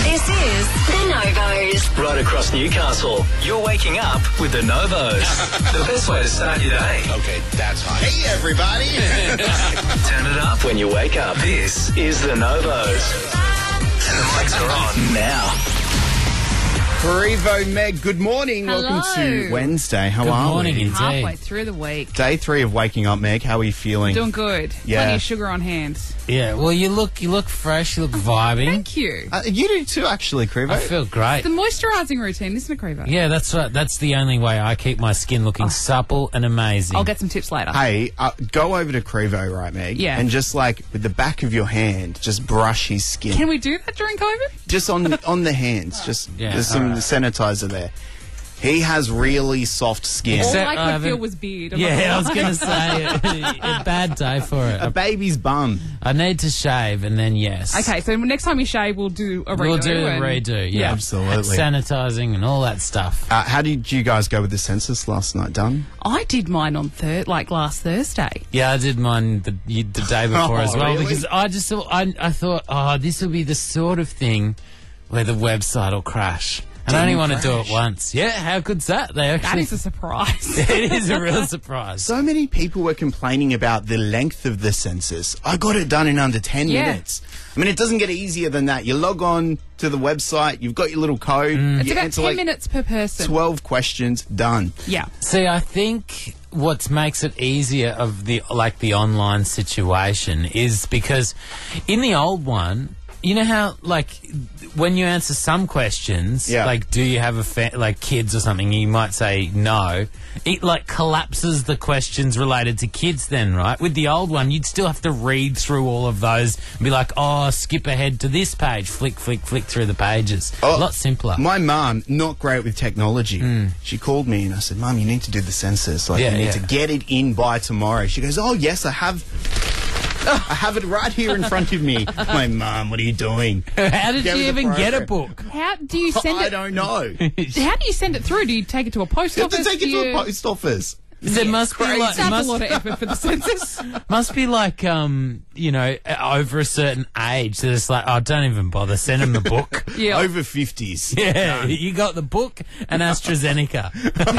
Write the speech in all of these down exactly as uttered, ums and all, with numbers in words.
This is The Novos. Right across Newcastle, you're waking up with The Novos. The best way to start your day. Okay, that's hot. Hey, everybody. Turn it up when you wake up. This is The Novos. And the mics are on now. Prevo Meg, good morning. Hello. Welcome to Wednesday. How Good are morning, we? indeed. Halfway through the week. Day three of waking up, Meg. How are you feeling? Doing good. Yeah. Plenty of sugar on hand. Yeah, well, you look you look fresh, you look vibing. Thank you. Uh, you do too, actually, Crevo. I feel great. The moisturising routine, isn't it, Crevo? Yeah, that's right. That's the only way I keep my skin looking supple and amazing. I'll get some tips later. Hey, uh, go over to Crevo, right, Meg? Yeah. And just like with the back of your hand, just brush his skin. Can we do that during COVID? Just on on the hands. Just Yeah, there's some alright. sanitizer there. He has really soft skin. Except All I I could haven't- feel was beard. I'm not yeah, I was gonna going to lie. say, a, a bad day for it. A baby's bum. I need to shave and then yes. Okay, so next time you shave, we'll do a redo. We'll do a and- redo, yeah. Absolutely. Sanitising and all that stuff. Uh, how did you guys go with the census last night, Done? I did mine on third, like last Thursday. Yeah, I did mine the, the day before Oh, as well really? because I just thought, I, I thought, oh, this will be the sort of thing where the website will crash. And I only Didn't want to do it crash. once. Yeah, how good's that? They That actually is a surprise. it is a real surprise. So many people were complaining about the length of the census. I got it done in under ten Yeah. minutes. I mean, it doesn't get easier than that. You log on to the website, you've got your little code, Mm. It's you about answer ten like minutes per person. twelve questions, done. Yeah. See, I think what makes it easier of the like the online situation is because in the old one, you know how like when you answer some questions, Yeah. like do you have a fa- like kids or something, you might say no. It like collapses the questions related to kids then, right? With the old one, you'd still have to read through all of those and be like, oh, skip ahead to this page, flick, flick, flick through the pages. Oh, a lot simpler. My mum, not great with technology. She called me and I said, Mum, you need to do the census. Like, Yeah, you need yeah. to get it in by tomorrow. She goes, oh, yes, I have... I have it right here in front of me. My mum, what are you doing? How did Get you with the even get a program. book? How do you send I it? don't know. You How do you send it through? Do you take it to a post have to office? take it Do to you- a post office. There must be like That's must, a lot of effort for the census. must be like um you know uh, over a certain age. So it's like oh don't even bother, send them the book. Yeah. Over fifties. Yeah, you got the book and AstraZeneca.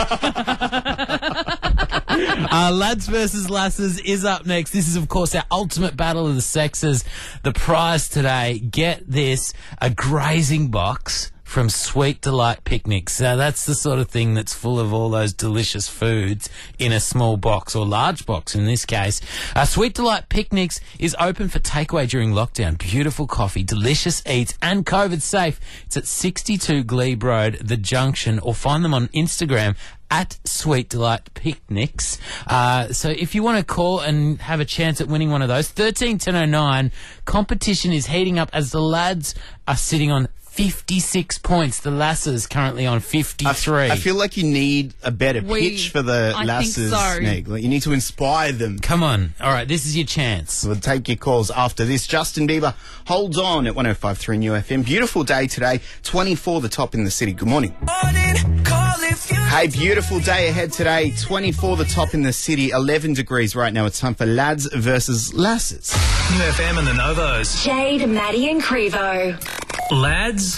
uh, Lads versus Lasses is up next. This is, of course, our ultimate battle of the sexes. The prize today, get this, a grazing box from Sweet Delight Picnics. Now, that's the sort of thing that's full of all those delicious foods in a small box, or large box in this case. Uh, Sweet Delight Picnics is open for takeaway during lockdown. Beautiful coffee, delicious eats, and COVID safe. It's at sixty-two Glebe Road, The Junction, or find them on Instagram at Sweet Delight Picnics. Uh, so if you want to call and have a chance at winning one of those, thirteen ten oh nine, competition is heating up as the lads are sitting on fifty-six points. The lasses currently on I, fifty-three. I feel like you need a better We- pitch for the I think lasses, so. Meg. Like, you need to inspire them. Come on. All right, this is your chance. We'll take your calls after this. Justin Bieber holds on at one oh five point three New F M. Beautiful day today. twenty-four the top in the city. Good morning. Hey, beautiful day ahead today. twenty-four the top in the city. eleven degrees right now. It's time for Lads versus Lasses. New F M and the Novos. Jade, Maddie and Crevo. Lads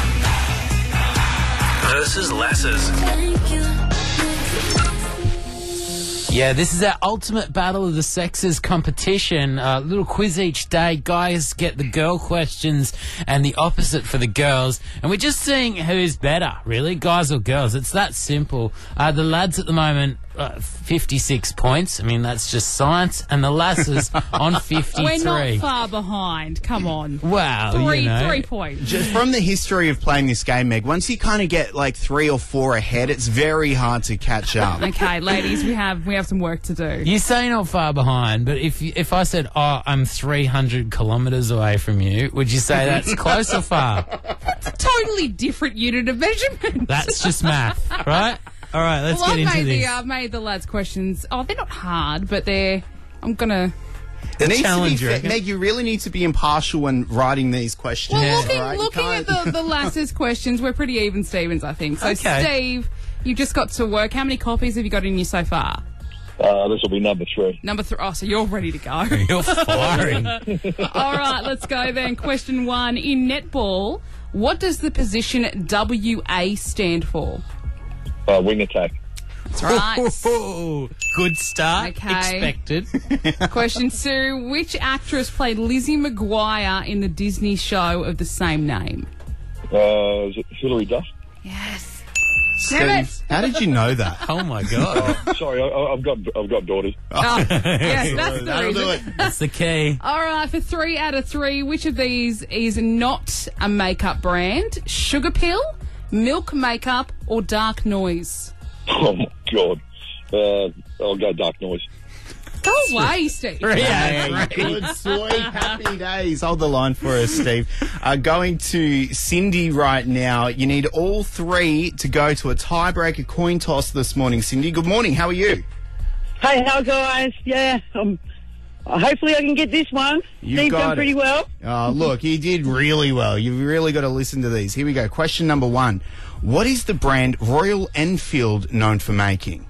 versus Lasses. Yeah, this is our ultimate battle of the sexes competition. A uh, little quiz each day. Guys get the girl questions and the opposite for the girls. And we're just seeing who's better, really, guys or girls. It's that simple. Uh, the lads at the moment, uh, fifty-six points. I mean, that's just science. And the lasses on fifty-three. We're not far behind. Come on. Wow, Three, you know. three points. Just from the history of playing this game, Meg, once you kind of get like three or four ahead, it's very hard to catch up. Okay, ladies, we have we have some work to do. You say not far behind, but if you, if I said, oh, I'm three hundred kilometres away from you, would you say that's close or far? Totally different unit of measurement. That's just math, right? All right, let's well, get I've into made this. the uh, made the lads' questions. Oh, they're not hard, but they're. I'm gonna. It needs challenge, to you be reckon? fair. Meg, you really need to be impartial when writing these questions. Well, looking all right? You looking at can't- the the lasses' questions, we're pretty even Stevens, I think. So, Okay. Steve, you just got to work. How many copies have you got in you so far? Uh, this will be number three. Number three. Oh, so you're ready to go. You're firing. All right, let's go then. Question one. In netball, What does the position W A stand for? Uh, wing attack. That's right. Oh, good start. Okay. Expected. Question two. Which actress played Lizzie McGuire in the Disney show of the same name? Uh, is it Hilary Duff? Yes. Damn it. Steve, how did you know that? Oh my god. Sorry, I, I- I've got I've got daughters. Oh, yes, that's the That'll reason. do it. That's the key. All right, for three out of three, which of these is not a makeup brand? Sugar Pill, Milk Makeup, or Dark Noise? Oh my god. Uh, I'll go Dark Noise. Go away, Steve. Hey, good, sweet, happy days. Hold the line for us, Steve. Uh, going to Cindy right now. You need all three to go to a tiebreaker coin toss this morning. Cindy, good morning. How are you? Hey, how guys? Yeah, um, hopefully I can get this one. You've Steve got done it. pretty well. Oh, look, you did really well. You've really got to listen to these. Here we go. Question number one. What is the brand Royal Enfield known for making?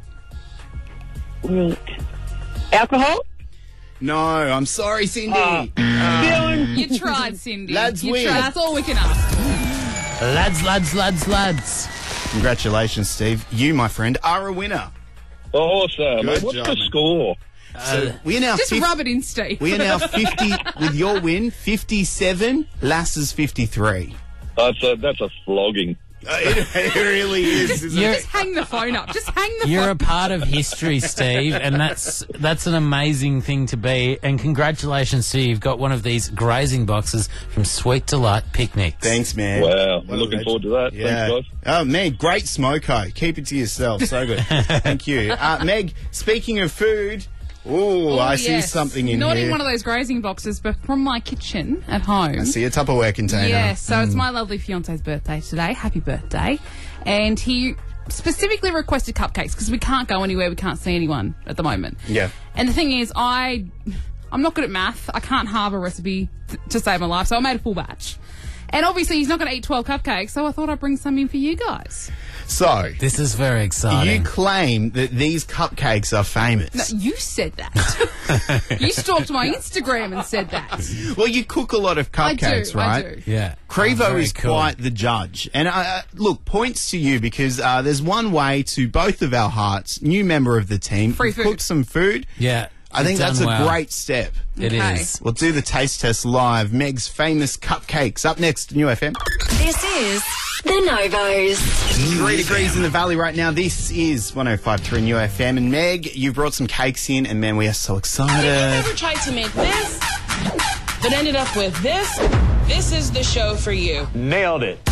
Well, alcohol? No, I'm sorry, Cindy. Uh, Dylan. You tried, Cindy. Lads you win. tried. That's all we can ask. Lads, lads, lads, lads. Congratulations, Steve. You, my friend, are a winner. Awesome. Good What's job, the man. score? So we are now Just fif- rub it in, Steve. we are now fifty with your win. Fifty-seven. Lass's fifty-three. That's a that's a flogging. Uh, it, it really is. Isn't You're, it? Just hang the phone up. Just hang the you're phone a part of history, Steve, and that's that's an amazing thing to be. And congratulations to you. You've got one of these grazing boxes from Sweet Delight Picnics. Thanks, man. Wow. What I'm a looking legend. forward to that. Yeah. Thanks, guys. Oh, Meg, great smoko. Keep it to yourself. So good. Thank you. Uh, Meg, speaking of food, ooh, Oh, I see yes. something in Not here. in one of those grazing boxes, but from my kitchen at home. I see a Tupperware container. Yes, so it's my lovely fiance's birthday today. Happy birthday. And he specifically requested cupcakes because we can't go anywhere. We can't see anyone at the moment. Yeah. And the thing is, I, I'm not good at math. I can't halve a recipe t- to save my life, so I made a full batch. And obviously, he's not going to eat twelve cupcakes, so I thought I'd bring some in for you guys. So, This is very exciting. you claim that these cupcakes are famous. No, you said that. You stalked my Instagram and said that. Well, you cook a lot of I do, cupcakes, right? I do. yeah. Crevo Oh, very is cool. quite the judge. And uh, uh, look, points to you because uh, there's one way to both of our hearts. New member of the team. Free You've food. cooked some food. Yeah. I think you've that's done a well. great step. It Okay. is. We'll do the taste test live. Meg's famous cupcakes up next, New F M. This is the Novos. Three degrees in the valley right now. This is one oh five point three New F M. And Meg, you've brought some cakes in, and man, we are so If excited. you've ever tried to make this, but ended up with this, this is the show for you. Nailed it.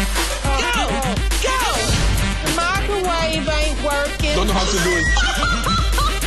Go! Go! The microwave ain't working. Don't know how to do it.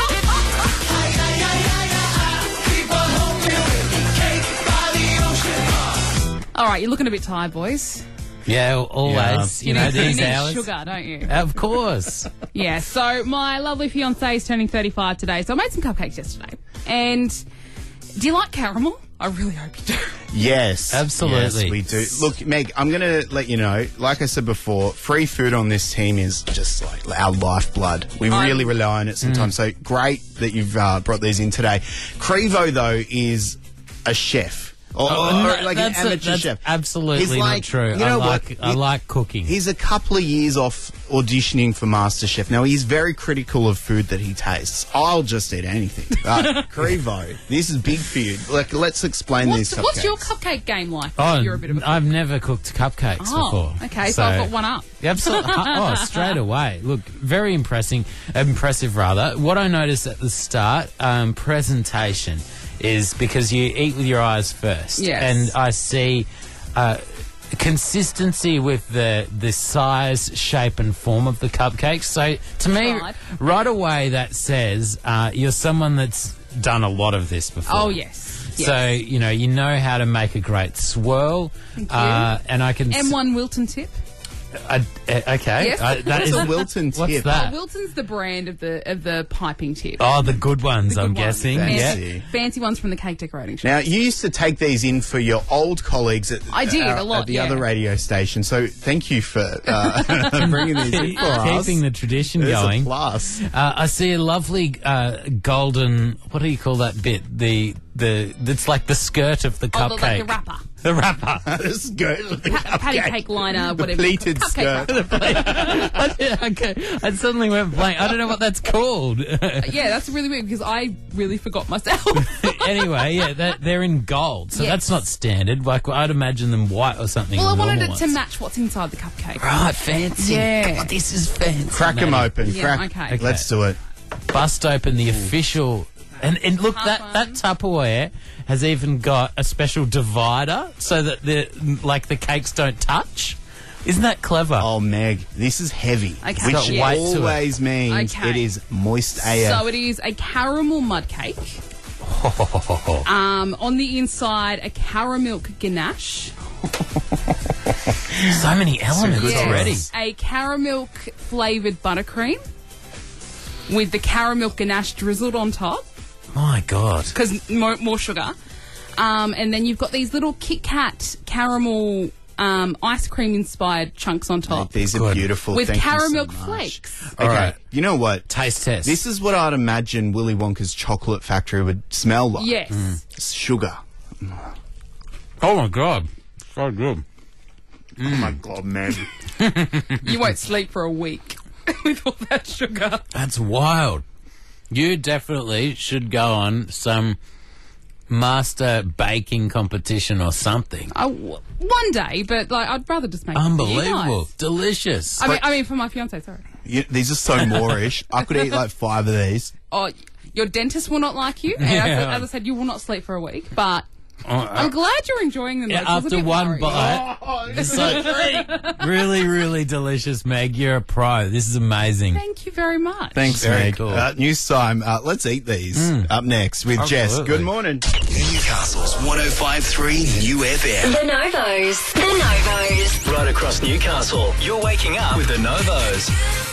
All right, you're looking a bit tired, boys. Yeah, always. You, know, need, these you need hours. sugar, don't you? Of course. Yeah, so my lovely fiance is turning thirty-five today, so I made some cupcakes yesterday. And do you like caramel? I really hope you do. Yes. Absolutely. Yes, we do. Look, Meg, I'm going to let you know, like I said before, free food on this team is just like our lifeblood. We I'm- really rely on it sometimes. So great that you've uh, brought these in today. Crevo, though, is a chef. Or, Oh, or no, like that's an a- amateur that's chef. absolutely He's not like, true. You know I what? like I He- like cooking. He's a couple of years off auditioning for MasterChef. Now, he's very critical of food that he tastes. I'll just eat anything. Uh, Crevo, this is big for you. Like, let's explain What's, these cupcakes. what's your cupcake game like? Oh, You're a bit of a I've never cooked cupcakes Oh, before. okay, so, I've got one up. Absolutely. Oh, straight away. Look, very impressing. Impressive, rather. What I noticed at the start, um, presentation, is because you eat with your eyes first. Yes. And I see uh, consistency with the the size, shape, and form of the cupcakes. So to me, Right. right away, that says uh, you're someone that's done a lot of this before. Oh, yes. yes. So, you know, you know how to make a great swirl. Thank you. Uh, and I can... s- M one Wilton tip. Uh, uh, okay. Yes. Uh, that What's is a Wilton What's tip? that? Oh, Wilton's the brand of the of the piping tip. Oh, the good ones, The I'm good ones. guessing. Fancy. Yeah. Fancy, fancy ones from the cake decorating shop. Now, you used to take these in for your old colleagues at, I did, uh, a lot, at the yeah. other radio station. So thank you for uh, bringing these in for us. Keeping the tradition There's going. a plus. Uh, I see a lovely uh, golden. What do you call that bit? The the. It's like the skirt of the Oh, the- cupcake. like the wrapper. The wrapper. The skirt of the Pa- patty cupcake. cake liner, The whatever. pleated Cupcake skirt. wrapper. Okay, I suddenly went blank. I don't know what that's called. Yeah, that's really weird because I really forgot myself. Anyway, yeah, that, they're in gold, so Yes. that's not standard. Like I'd imagine them white or something. Well, I wanted normal it to ones. match what's inside the cupcake. Right, fancy. Yeah. God, this is fancy. Crack them mate. open. Yeah, Crack. okay. Okay. Let's do it. Bust open the official. And, and look, that, that Tupperware has even got a special divider so that the like the cakes don't touch. Isn't that clever? Oh, Meg, this is heavy, Okay. which Got weight to it. always means Okay. it is moist A F. So it is a caramel mud cake. um, on the inside, a caramel ganache. So many elements good already. stuff. A caramel flavoured buttercream with the caramel ganache drizzled on top My God. because more, more sugar. Um, and then you've got these little Kit Kat caramel um, ice cream inspired chunks on top These are Good. beautiful. with Thank you so caramel much. flakes. Okay, All right. you know what? Taste test. This is what I'd imagine Willy Wonka's chocolate factory would smell like. Yes. It's sugar. Oh my God. So good. Oh my God, man. You won't sleep for a week with all that sugar. That's wild. You definitely should go on some master baking competition or something. I w- one day, but like I'd rather just make it for you Unbelievable. guys. Delicious. I mean, I mean, for my fiance, sorry. You, these are so Moorish. I could eat like five of these. Oh, your dentist will not like you, and as, Yeah. as I said, you will not sleep for a week. But Uh, I'm glad you're enjoying them. though, yeah, 'cause I was a after bit one worried. bite. It's so really, really delicious, Meg. You're a pro. This is amazing. Thank you very much. Thanks, Very Meg. cool. Uh, news time. Uh, let's eat these. Up next with Jess. Absolutely. Good morning. Newcastle's one oh five point three New F M. The Novos. The Novos. Right across Newcastle, you're waking up with the Novos.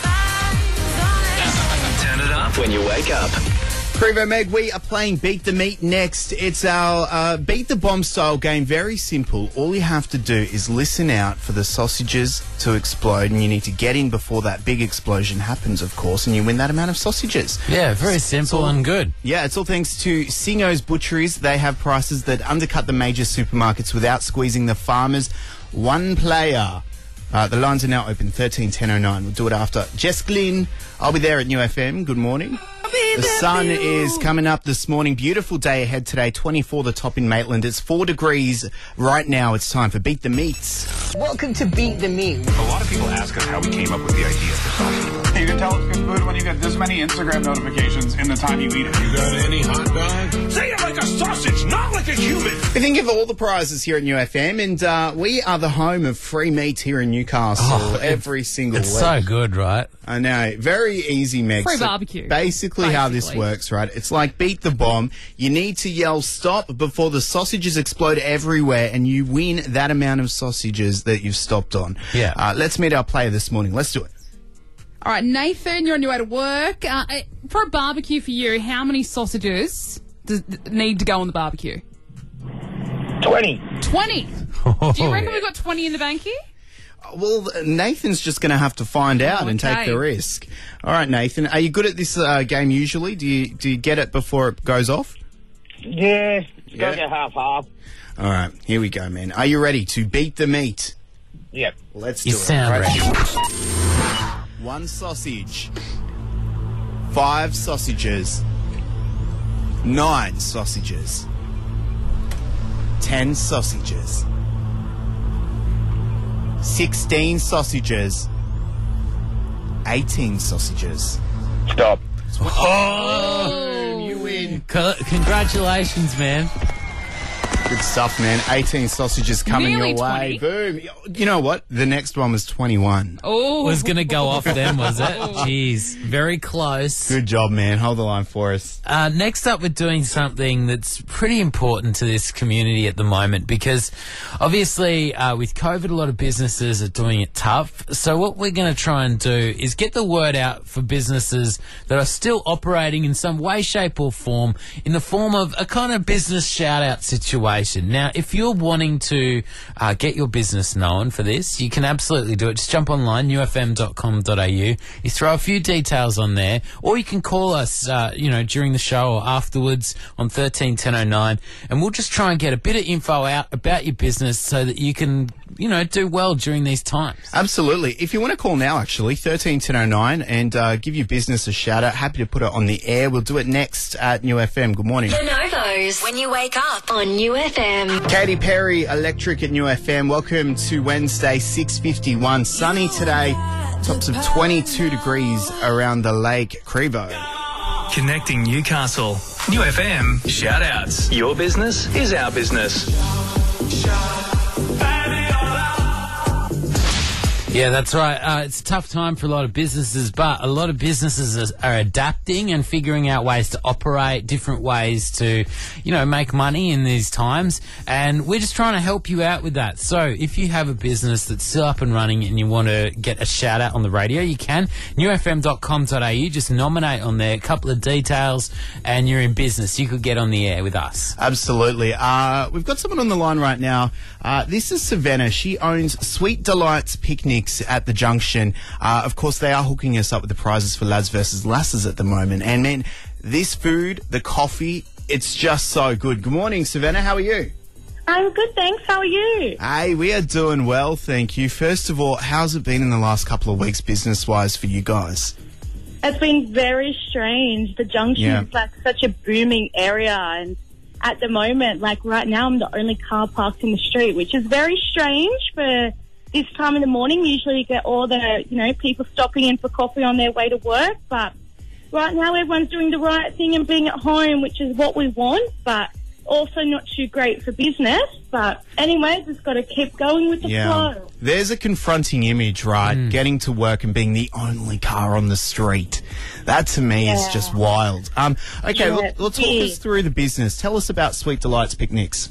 Turn it up when you wake up. Prevo Meg, we are playing Beat the Meat next. It's our uh, Beat the Bomb style game. Very simple. All you have to do is listen out for the sausages to explode, and you need to get in before that big explosion happens, of course, and you win that amount of sausages. Yeah, very simple and good. Yeah, it's all thanks to Singo's Butcheries. They have prices that undercut the major supermarkets without squeezing the farmers. One player. Uh, the lines are now open, thirteen ten oh nine. We'll do it after. Jess Glynn, I'll be there at New F M. Good morning. The sun is coming up this morning. Beautiful day ahead today. twenty-four the top in Maitland. It's four degrees right now. It's time for Beat the Meats. Welcome to Beat the Meat. A lot of people ask us how we came up with the idea for sausage. You can tell it's good food when you get this many Instagram notifications in the time you eat it. You got any hot dog? Say it like a sausage, not like a human. We think of all the prizes here at New F M, and uh, we are the home of free meat here in Newcastle Oh, every single It's week. so good, right? I know. Very easy, Meg. Free So barbecue, Basically, how this basically. works, right? It's like Beat the Bomb. You need to yell stop before the sausages explode everywhere, and you win that amount of sausages that you've stopped on. Yeah. Uh, let's meet our player this morning. Let's do it. All right, Nathan, you're on your way to work. Uh, uh, for a barbecue for you, how many sausages does need to go on the barbecue? twenty. twenty. Do you reckon we've got twenty in the bank here? Well, Nathan's just going to have to find out Oh, and take okay. the risk. All right, Nathan. Are you good at this uh, game usually? Do you do you get it before it goes off? Yeah, Yeah. go get half half. All right, here we go, man. Are you ready to beat the meat? Yep. Let's You do it. sound ready. One sausage. Five sausages. Nine sausages. Ten sausages. Sixteen sausages. Eighteen sausages. Stop. Oh, you win. Co- Congratulations, man. Good stuff, man. eighteen sausages coming Nearly your way. twenty. Boom. You know what? The next one was twenty-one. Oh, Was going to go off then, was it? Jeez. Very close. Good job, man. Hold the line for us. Uh, next up, we're doing something that's pretty important to this community at the moment because obviously uh, with COVID, a lot of businesses are doing it tough. So what we're going to try and do is get the word out for businesses that are still operating in some way, shape or form in the form of a kind of business shout-out situation. situation. Now, if you're wanting to uh, get your business known for this, you can absolutely do it. Just jump online, u f m dot com dot a u. You throw a few details on there, or you can call us, uh, you know, during the show or afterwards on thirteen ten oh nine, and we'll just try and get a bit of info out about your business so that you can, you know, do well during these times. Absolutely. If you want to call now, actually, thirteen ten oh nine, and uh, give your business a shout out, happy to put it on the air. We'll do it next at New F M. Good morning. The Novos, when you wake up on New F M. Katy Perry, Electric at New F M. Welcome to Wednesday, six fifty-one. Sunny today, tops of twenty-two degrees around the Lake Crevo. Connecting Newcastle. New F M. Shout outs. Your business is our business. Yeah, that's right. Uh, it's a tough time for a lot of businesses, but a lot of businesses are, are adapting and figuring out ways to operate, different ways to, you know, make money in these times. And we're just trying to help you out with that. So if you have a business that's still up and running and you want to get a shout out on the radio, you can. u f m dot com dot a u. Just nominate on there a couple of details and you're in business. You could get on the air with us. Absolutely. Uh, we've got someone on the line right now. Uh, this is Savannah. She owns Sweet Delights Picnics at the Junction. Uh, of course, they are hooking us up with the prizes for Lads versus Lasses at the moment. And, man, this food, the coffee, it's just so good. Good morning, Savannah. How are you? I'm good, thanks. How are you? Hey, we are doing well, thank you. First of all, how's it been in the last couple of weeks business-wise for you guys? It's been very strange. The Junction Yeah. is like such a booming area, and at the moment, like right now, I'm the only car parked in the street, which is very strange for this time in the morning. Usually you get all the, you know, people stopping in for coffee on their way to work, but right now everyone's doing the right thing and being at home, which is what we want, but also not too great for business. But anyway, just got to keep going with the Yeah. flow. There's a confronting image, right? Getting to work and being the only car on the street. That to me is Yeah. just wild. Um, okay, Yeah, well, well, talk it us is. through the business. Tell us about Sweet Delights Picnics.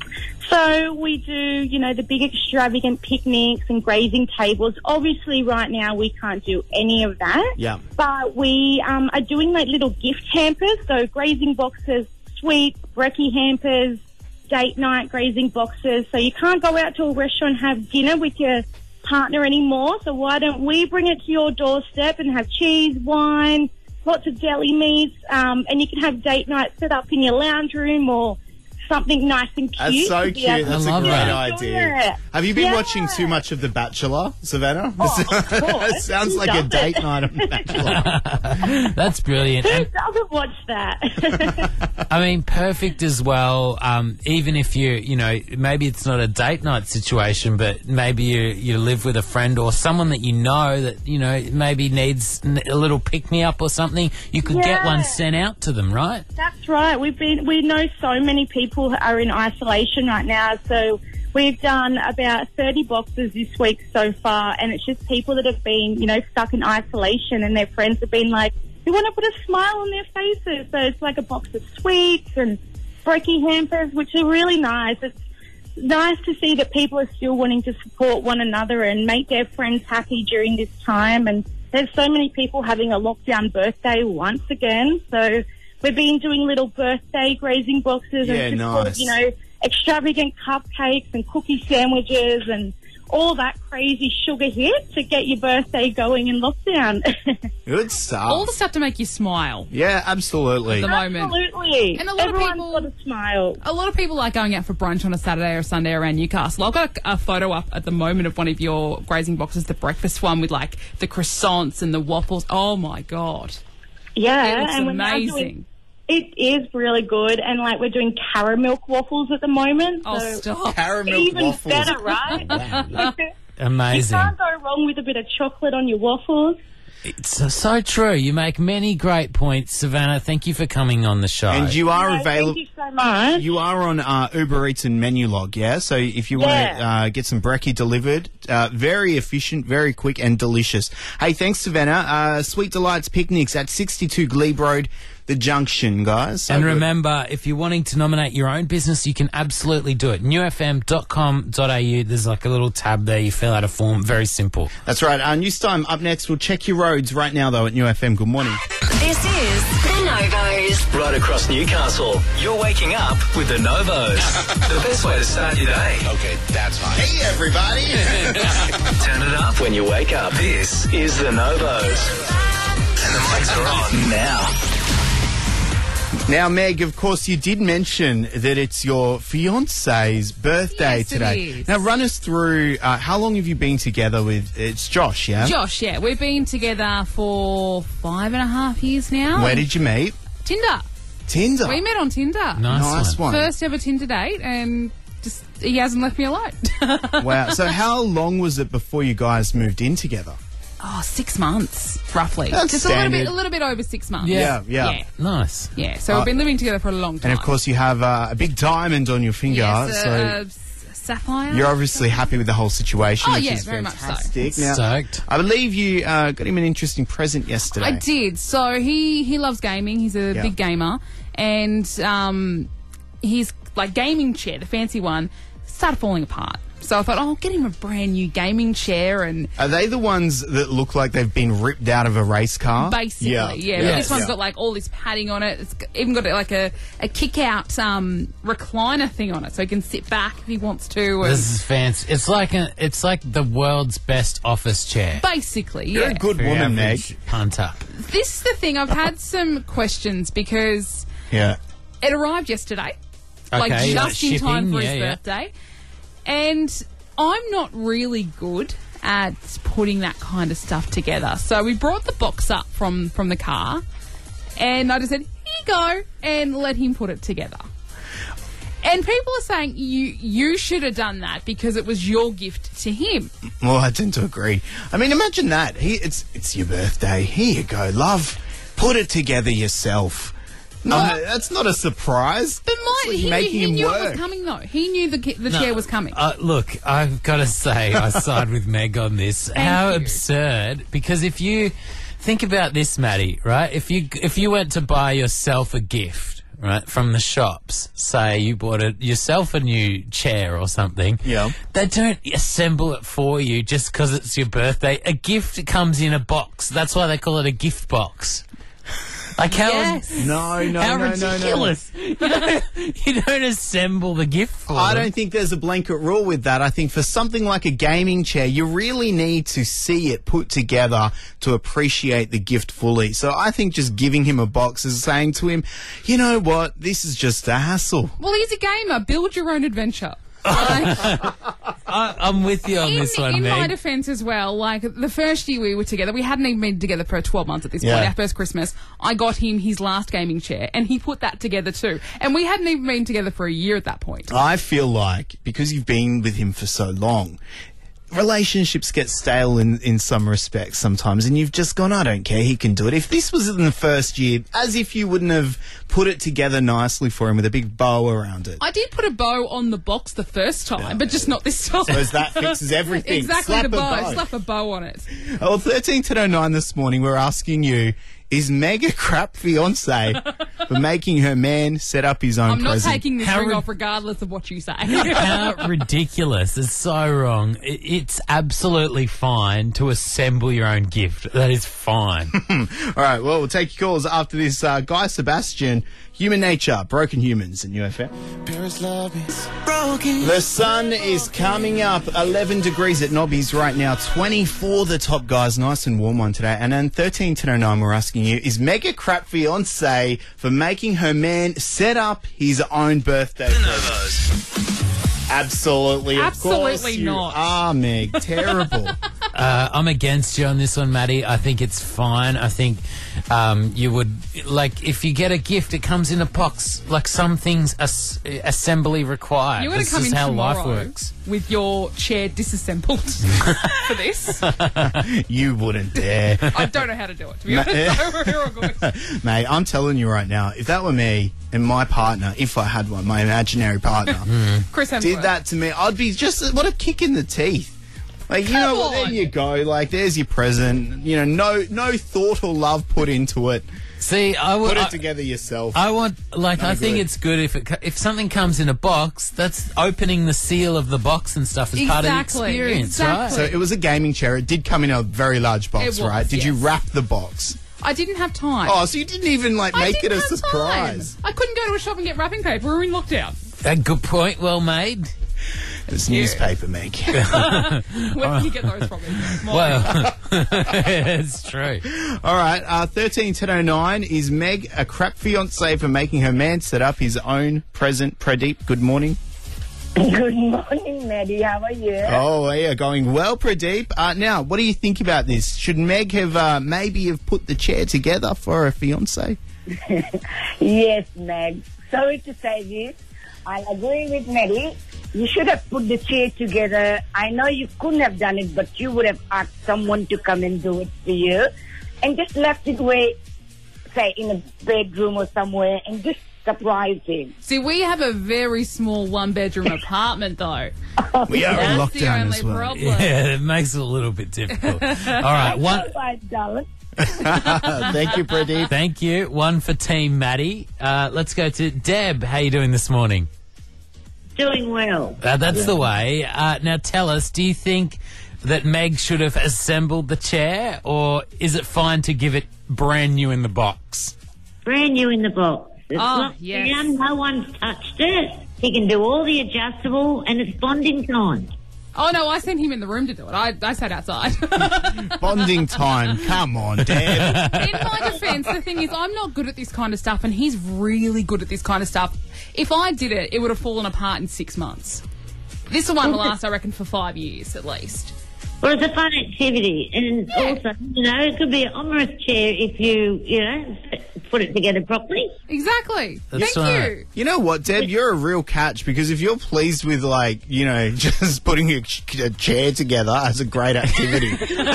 So we do, you know, the big extravagant picnics and grazing tables. Obviously, right now we can't do any of that. Yeah. But we um, are doing like little gift hampers, so grazing boxes, sweets, brekkie hampers, date night grazing boxes. So you can't go out to a restaurant and have dinner with your partner anymore. So why don't we bring it to your doorstep and have cheese, wine, lots of deli meats, um, and you can have date night set up in your lounge room or something nice and cute. That's so to be cute. able That's to a love great that. idea. it. Have you been Yeah. watching too much of The Bachelor, Savannah? Oh, of course. It sounds Who like a doesn't? date night on The Bachelor. That's brilliant. Who And, doesn't watch that? I mean, perfect as well. Um, even if you, you know, maybe it's not a date night situation, but maybe you you live with a friend or someone that you know that you know maybe needs n- a little pick me up or something. You could get Yeah. one sent out to them, right? That's right. We've been we know so many people are in isolation right now, so we've done about thirty boxes this week so far, and it's just people that have been, you know, stuck in isolation, and their friends have been like, we want to put a smile on their faces. So it's like a box of sweets and brekkie hampers, which are really nice. It's nice to see that people are still wanting to support one another and make their friends happy during this time. And there's so many people having a lockdown birthday once again. So we've been doing little birthday grazing boxes Yeah, and just nice. called, you know, extravagant cupcakes and cookie sandwiches and all that crazy sugar hit to get your birthday going in lockdown. Good stuff. All the stuff to make you smile Yeah, absolutely. at the moment. Absolutely. And a lot of Everyone's people- got a smile. A lot of people are going out for brunch on a Saturday or Sunday around Newcastle. I've got a, a photo up at the moment of one of your grazing boxes, the breakfast one with like the croissants and the waffles. Oh my God. Yeah, It looks and we're now amazing. doing- It is really good, and like we're doing caramel waffles at the moment. Oh, so stop. Caramel even waffles. better, right? You Amazing. can't go wrong with a bit of chocolate on your waffles. It's so, so true. You make many great points, Savannah. Thank you for coming on the show. And you are No, available. Thank you so much. You are on uh, Uber Eats and Menulog, yeah? So if you want to Yeah. uh, get some brekkie delivered, uh, very efficient, very quick and delicious. Hey, thanks, Savannah. Uh, Sweet Delights Picnics at sixty-two Glebe Road, the Junction, guys. So And good. remember, if you're wanting to nominate your own business, you can absolutely do it. new f m dot com dot a u. There's like a little tab there. You fill out a form. Very simple. That's right. Uh, news time up next. We'll check your roads right now, though, at New F M. Good morning. This is The Novos. Right across Newcastle, you're waking up with the Novos. The best way to start your day. Okay, that's hot. Hey, everybody. Turn it up when you wake up. This is the Novos. And the mics are on now. Now, Meg, of course, you did mention that it's your fiance's birthday Yes, it today. is. Now, run us through, uh, how long have you been together with, it's Josh, yeah? Josh, yeah, we've been together for five and a half years now. Where did you meet? Tinder. Tinder. We met on Tinder. Nice, Nice one. one. First ever Tinder date, and just he hasn't left me alone. Wow. So how long was it before you guys moved in together? Oh, six months, roughly. That's just a little standard. bit, a little bit over six months. Yeah, yeah. yeah. Nice. Yeah, so Uh, we've been living together for a long time. And, of course, you have uh, a big diamond on your finger. yes, so uh, uh, sapphire. you're obviously happy with the whole situation, Oh, which yeah, is very much so. fantastic. Now, Stoked. I believe you uh, got him an interesting present yesterday. I did. So he he loves gaming. He's a Yeah. big gamer, and um, his like gaming chair, the fancy one, started falling apart. So I thought, oh, I'll get him a brand new gaming chair, and Are they the ones that look like they've been ripped out of a race car? basically, yeah. But Yes. this one's Yeah. got like all this padding on it. It's g- even got like a, a kick out um, recliner thing on it, so he can sit back if he wants to. And This is fancy. It's like a, it's like the world's best office chair. basically, You're yeah. a good For your woman, Meg. average punter. This is the thing. I've had some questions because Yeah. it arrived yesterday, like Okay, just like in time shipping, for yeah, his yeah. birthday. And I'm not really good at putting that kind of stuff together. So we brought the box up from, from the car, and I just said, here you go, and let him put it together. And people are saying you you should have done that because it was your gift to him. Well, I tend to agree. I mean, imagine that. He, it's it's your birthday. Here you go, love. Put it together yourself. No, Well- that's not a surprise. But my, It's like he, making he him knew work. it was coming, though. He knew the the No, chair was coming. Uh, look, I've got to say, I side with Meg on this. How you. absurd! Because if you think about this, Maddie, right? If you if you went to buy yourself a gift, right, from the shops, say you bought a, yourself a new chair or something, Yeah. they don't assemble it for you just because it's your birthday. A gift comes in a box. That's why they call it a gift box. Like how Yes. No, no, how no, no, no. ridiculous! You, don't, you don't assemble the gift for I them. don't think there's a blanket rule with that. I think for something like a gaming chair, you really need to see it put together to appreciate the gift fully. So I think just giving him a box is saying to him, you know what, this is just a hassle. Well, he's a gamer. Build your own adventure. Like, I, I'm with you on in this one, in my Meg. defence as well, like the first year we were together, we hadn't even been together for twelve months at this Yeah. point. Our first Christmas, I got him his last gaming chair, and he put that together too. And we hadn't even been together for a year at that point. I feel like because you've been with him for so long, relationships get stale in, in some respects sometimes, and you've just gone, I don't care, he can do it. If this was in the first year, as if you wouldn't have put it together nicely for him with a big bow around it. I did put a bow on the box the first time, but just not this time. Suppose that fixes everything. Exactly, Slap the a bow. bow. Slap a bow on it. Well, thirteen to oh nine this morning, we're asking you, is Meg a crap fiance for making her man set up his own I'm not present? taking this How ring ri- off regardless of what you say. How ridiculous. It's so wrong. I- It's absolutely fine to assemble your own gift. That is fine. All right, well, we'll take your calls after this. Uh, Guy Sebastian, Human Nature, Broken Humans in U F M. The sun is coming up, eleven degrees at Nobby's right now, twenty-four the top, guys, nice and warm one today. And then thirteen to oh nine, we're asking you, is Meg a crap fiance for making her man set up his own birthday The present? Novos. Absolutely, of Absolutely course you not. are, Meg. Terrible. Uh, I'm against you on this one, Maddie. I think it's fine. I think um, you would, like, if you get a gift, it comes in a box. Like, some things as- assembly required. You're going This to come is in how tomorrow life works. with your chair disassembled for this. You wouldn't dare. I don't know how to do it, to be Ma- honest. So we're all good. Mate, I'm telling you right now, if that were me and my partner, if I had one, my imaginary partner, Chris Hemsworth. did that to me, I'd be just, what a kick in the teeth. Like, you know Come what, there on. you go. Like, there's your present. You know, no no thought or love put into it. See, I would. Put I, it together yourself. I want, like, No I think good. it's good if it co- if something comes in a box. That's opening the seal of the box and stuff as part of the Exactly, experience, exactly. so it was a gaming chair. It did come in a very large box, It was, right? Did you yes. wrap the box? I didn't have time. Oh, so you didn't even like I make it didn't a have surprise. time. I couldn't go to a shop and get wrapping paper. We were in lockdown. A good point, well made. It's newspaper, Meg. Where can you get those from? Well, it's true. All right, uh, thirteen ten oh nine. Is Meg a crap fiancé for making her man set up his own present? Pradeep, good morning. Good morning, Maddie. How are you? Oh, yeah, going well, Pradeep. Uh, now, what do you think about this? Should Meg have uh, maybe have put the chair together for her fiancé? Yes, Meg. Sorry to say this. I agree with Maddie. You should have put the chair together. I know you couldn't have done it, but you would have asked someone to come and do it for you. And just left it where, say, in a bedroom or somewhere, and just surprised him. See, we have a very small one-bedroom apartment, though. We are in That's the lockdown only as well. problem. Yeah, it makes it a little bit difficult. All right, one. All right, darling. Thank you, Pradeep. Thank you. One for Team Maddie. Uh, let's go to Deb. How are you doing this morning? Doing well. Uh, that's the way. Uh, now tell us, do you think that Meg should have assembled the chair, or is it fine to give it brand new in the box? Brand new in the box. It's Oh, locked yes. down, no one's touched it. He can do all the adjustable, and it's bonding time. Oh, no, I sent him in the room to do it. I, I sat outside. Bonding time. Come on, Deb. In my defence, the thing is, I'm not good at this kind of stuff, and he's really good at this kind of stuff. If I did it, it would have fallen apart in six months. This one will last, I reckon, for five years at least. Well, it's a fun activity, and Yeah. also, you know, it could be an onerous chair if you, you know, put it together properly. Exactly. That's Thank right. you. You know what, Deb? You're a real catch, because if you're pleased with, like, you know, just putting a, ch- a chair together as a great activity.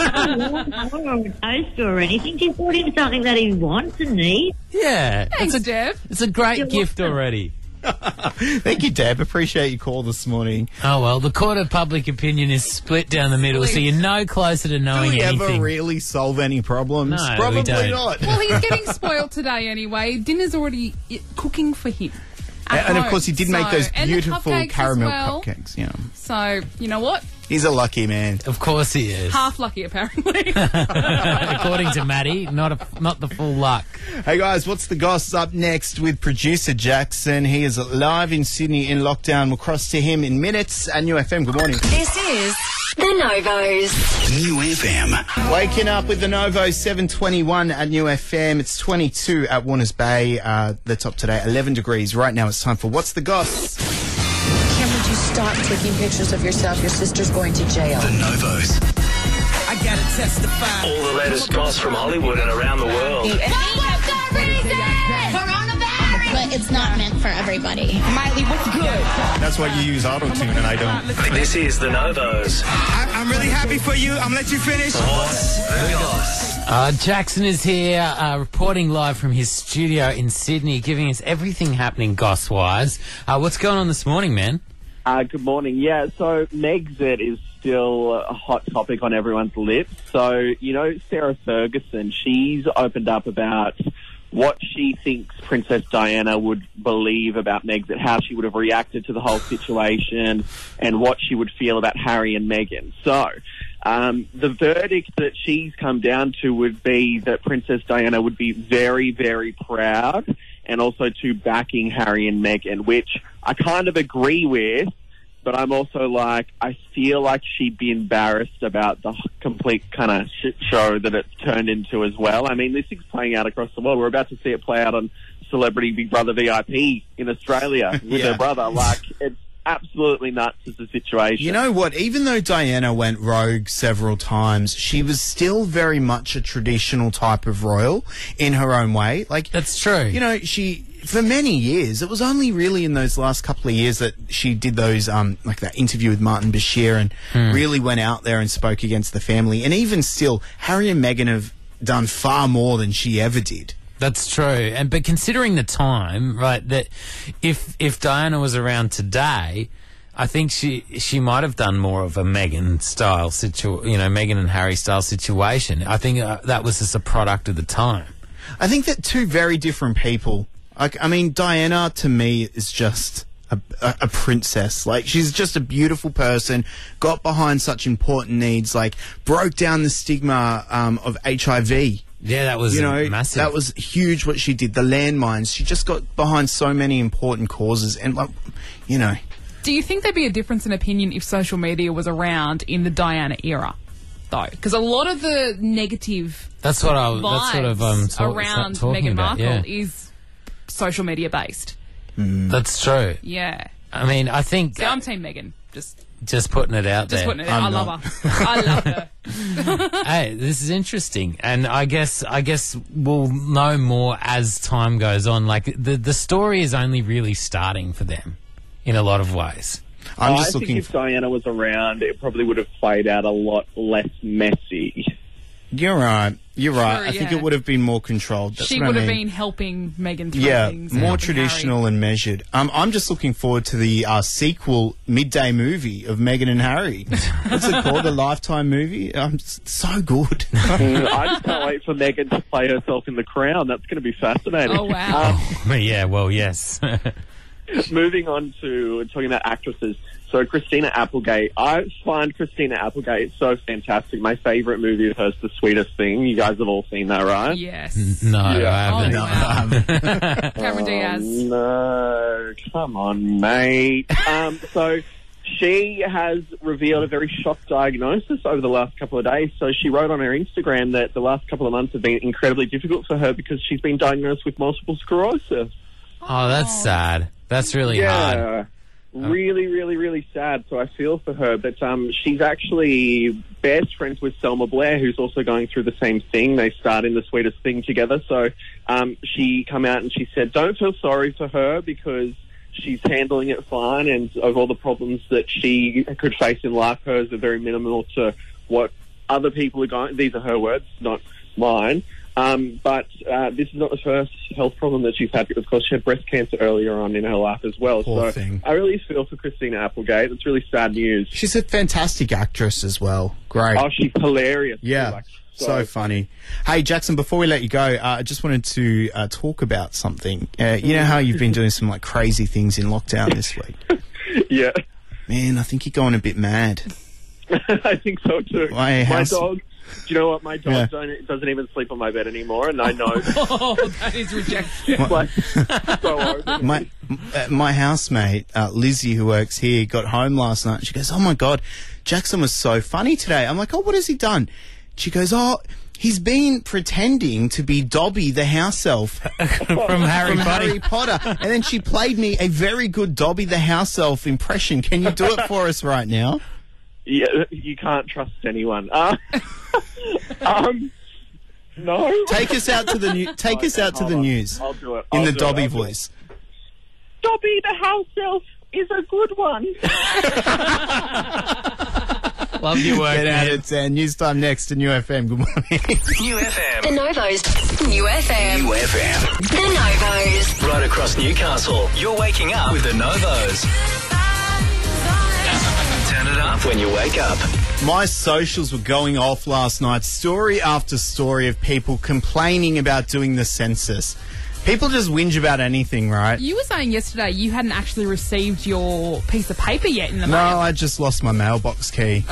Or a toaster or anything. Just bought him something that he wants and needs. Yeah. Thanks, it's a, Deb. It's a great You're gift welcome. already. Thank you, Deb. Appreciate your call this morning. Oh, well, the court of public opinion is split down the middle, so you're no closer to Do knowing we anything. ever really solve any problems? No, we Probably don't. not. Well, he's getting spoilt today anyway. Dinner's already i- cooking for him. at and of home. course, he did make So- those and the beautiful cupcakes as caramel well. cupcakes. Yeah, So, you know what? he's a lucky man. Of course he is. Half lucky, apparently. According to Maddie, not a, not the full luck. Hey guys, what's the goss up next with producer Jackson? He is live in Sydney in lockdown. We'll cross to him in minutes. And New F M, good morning. This is the Novos. New F M. Waking up with the Novo, seven twenty-one at New F M. It's twenty-two at Warners Bay. Uh, the top today, eleven degrees. Right now it's time for What's the Goss? Kim, would you stop taking pictures of yourself? Your sister's going to jail. The Novos. I gotta testify. All the latest goss from Hollywood and around the world. But it's not meant for everybody. Miley, what's good? That's why you use auto-tune and I don't. This is the Novos. I, I'm really happy for you. I'm gonna let you finish. What's the goss? Uh, Jackson is here, uh, reporting live from his studio in Sydney, giving us everything happening goss-wise. Uh, what's going on this morning, man? Uh, good morning. Yeah, so Megxit is still a hot topic on everyone's lips. So, you know, Sarah Ferguson, she's opened up about what she thinks Princess Diana would believe about Megxit, how she would have reacted to the whole situation, and what she would feel about Harry and Meghan. So, um, the verdict that she's come down to would be that Princess Diana would be very, very proud, and also to backing Harry and Meghan, which I kind of agree with, but I'm also like, I feel like she'd be embarrassed about the complete kind of shit show that it's turned into as well. I mean, this is playing out across the world. We're about to see it play out on Celebrity Big Brother V I P in Australia with Yeah. her brother. Like, it's absolutely nuts as a situation. You know what? Even though Diana went rogue several times, she was still very much a traditional type of royal in her own way. Like, that's true. You know, she for many years. It was only really in those last couple of years that she did those, um, like that interview with Martin Bashir, and Hmm. really went out there and spoke against the family. And even still, Harry and Meghan have done far more than she ever did. That's true, and but considering the time, right, that if if Diana was around today, I think she she might have done more of a Meghan style situ, you know, Meghan and Harry style situation. I think uh, that was just a product of the time. I think that two very different people. Like, I mean, Diana to me is just a, a, a princess. Like, she's just a beautiful person, got behind such important needs, like broke down the stigma um, of H I V. Yeah, that was you know, massive. That was huge what she did. The landmines. She just got behind so many important causes. And, like, you know. Do you think there'd be a difference in opinion if social media was around in the Diana era, though? Because a lot of the negative That's what I. That's sort of um, talk, around talking Meghan about, Markle yeah. is social media based. That's true. Yeah. I mean, I think See, I'm Team Meghan. Just, just putting it out just there. putting it out. I love her. I love her. Hey, this is interesting, and I guess I guess we'll know more as time goes on. Like the the story is only really starting for them in a lot of ways. I'm I just think looking. if Diana was around, it probably would have played out a lot less messy. You're right. You're right. Sure, I think yeah. it would have been more controlled. That's She what would I have mean. been helping Meghan through Yeah, things. more helping traditional Harry. and measured. Um, I'm just looking forward to the uh, sequel midday movie of Meghan and Harry. What's it called? The Lifetime movie? Um, it's so good. Mm, I just can't wait for Meghan to play herself in The Crown. That's going to be fascinating. Oh, wow. Um, Yeah, well, yes. moving on to talking about actresses. So Christina Applegate, I find Christina Applegate so fantastic. My favourite movie of hers, The Sweetest Thing. You guys have all seen that, right? Yes. No, Yeah. I haven't. Oh, wow. Cameron Diaz. Oh, no, come on, mate. um, so she has revealed a very shock diagnosis over the last couple of days. So she wrote on her Instagram that the last couple of months have been incredibly difficult for her because she's been diagnosed with multiple sclerosis. Oh, that's sad. That's really hard. Yeah. Really, really, really sad. So I feel for her. But um, she's actually best friends with Selma Blair, who's also going through the same thing. They starred in The Sweetest Thing together. So um, she come out and she said, don't feel sorry for her because she's handling it fine, and of all the problems that she could face in life, hers are very minimal to what other people are going. These are her words, not mine. Um, but uh, this is not the first health problem that she's had. Of course, she had breast cancer earlier on in her life as well. Poor so thing. I really feel for Christina Applegate. It's really sad news. She's a fantastic actress as well. Great. Oh, she's hilarious. Yeah. Like, So funny. Hey, Jackson, before we let you go, uh, I just wanted to uh, talk about something. Uh, you know how you've been doing some like crazy things in lockdown this week? Yeah. Man, I think you're going a bit mad. I think so too. My My house- dog. Do you know what? My dog Yeah. don't, doesn't even sleep on my bed anymore, and I know. Oh, that is rejection. It's like so over. My uh, my housemate, uh, Lizzie, who works here, got home last night. And she goes, oh, my God, Jackson was so funny today. I'm like, oh, what has he done? She goes, oh, he's been pretending to be Dobby the house elf From Harry from Potter. Harry Potter. And then she played me a very good Dobby the house elf impression. Can you do it for us right now? Yeah, you can't trust anyone. Uh, um, no. Take us out to the new. Take Okay, us out to hold the on. news I'll do it. in I'll the do it. Dobby I'll do it. voice. Dobby the house elf is a good one. Love your work, Get out man. of ten. News time next to New F M. Good morning. New F The M. Novos. New F M. New F M. The Novos. Right across Newcastle. You're waking up with the Novos. Turn it up when you wake up. My socials were going off last night. Story after story of people complaining about doing the census. People just whinge about anything, right? You were saying yesterday you hadn't actually received your piece of paper yet in the No, mail. I just lost my mailbox key.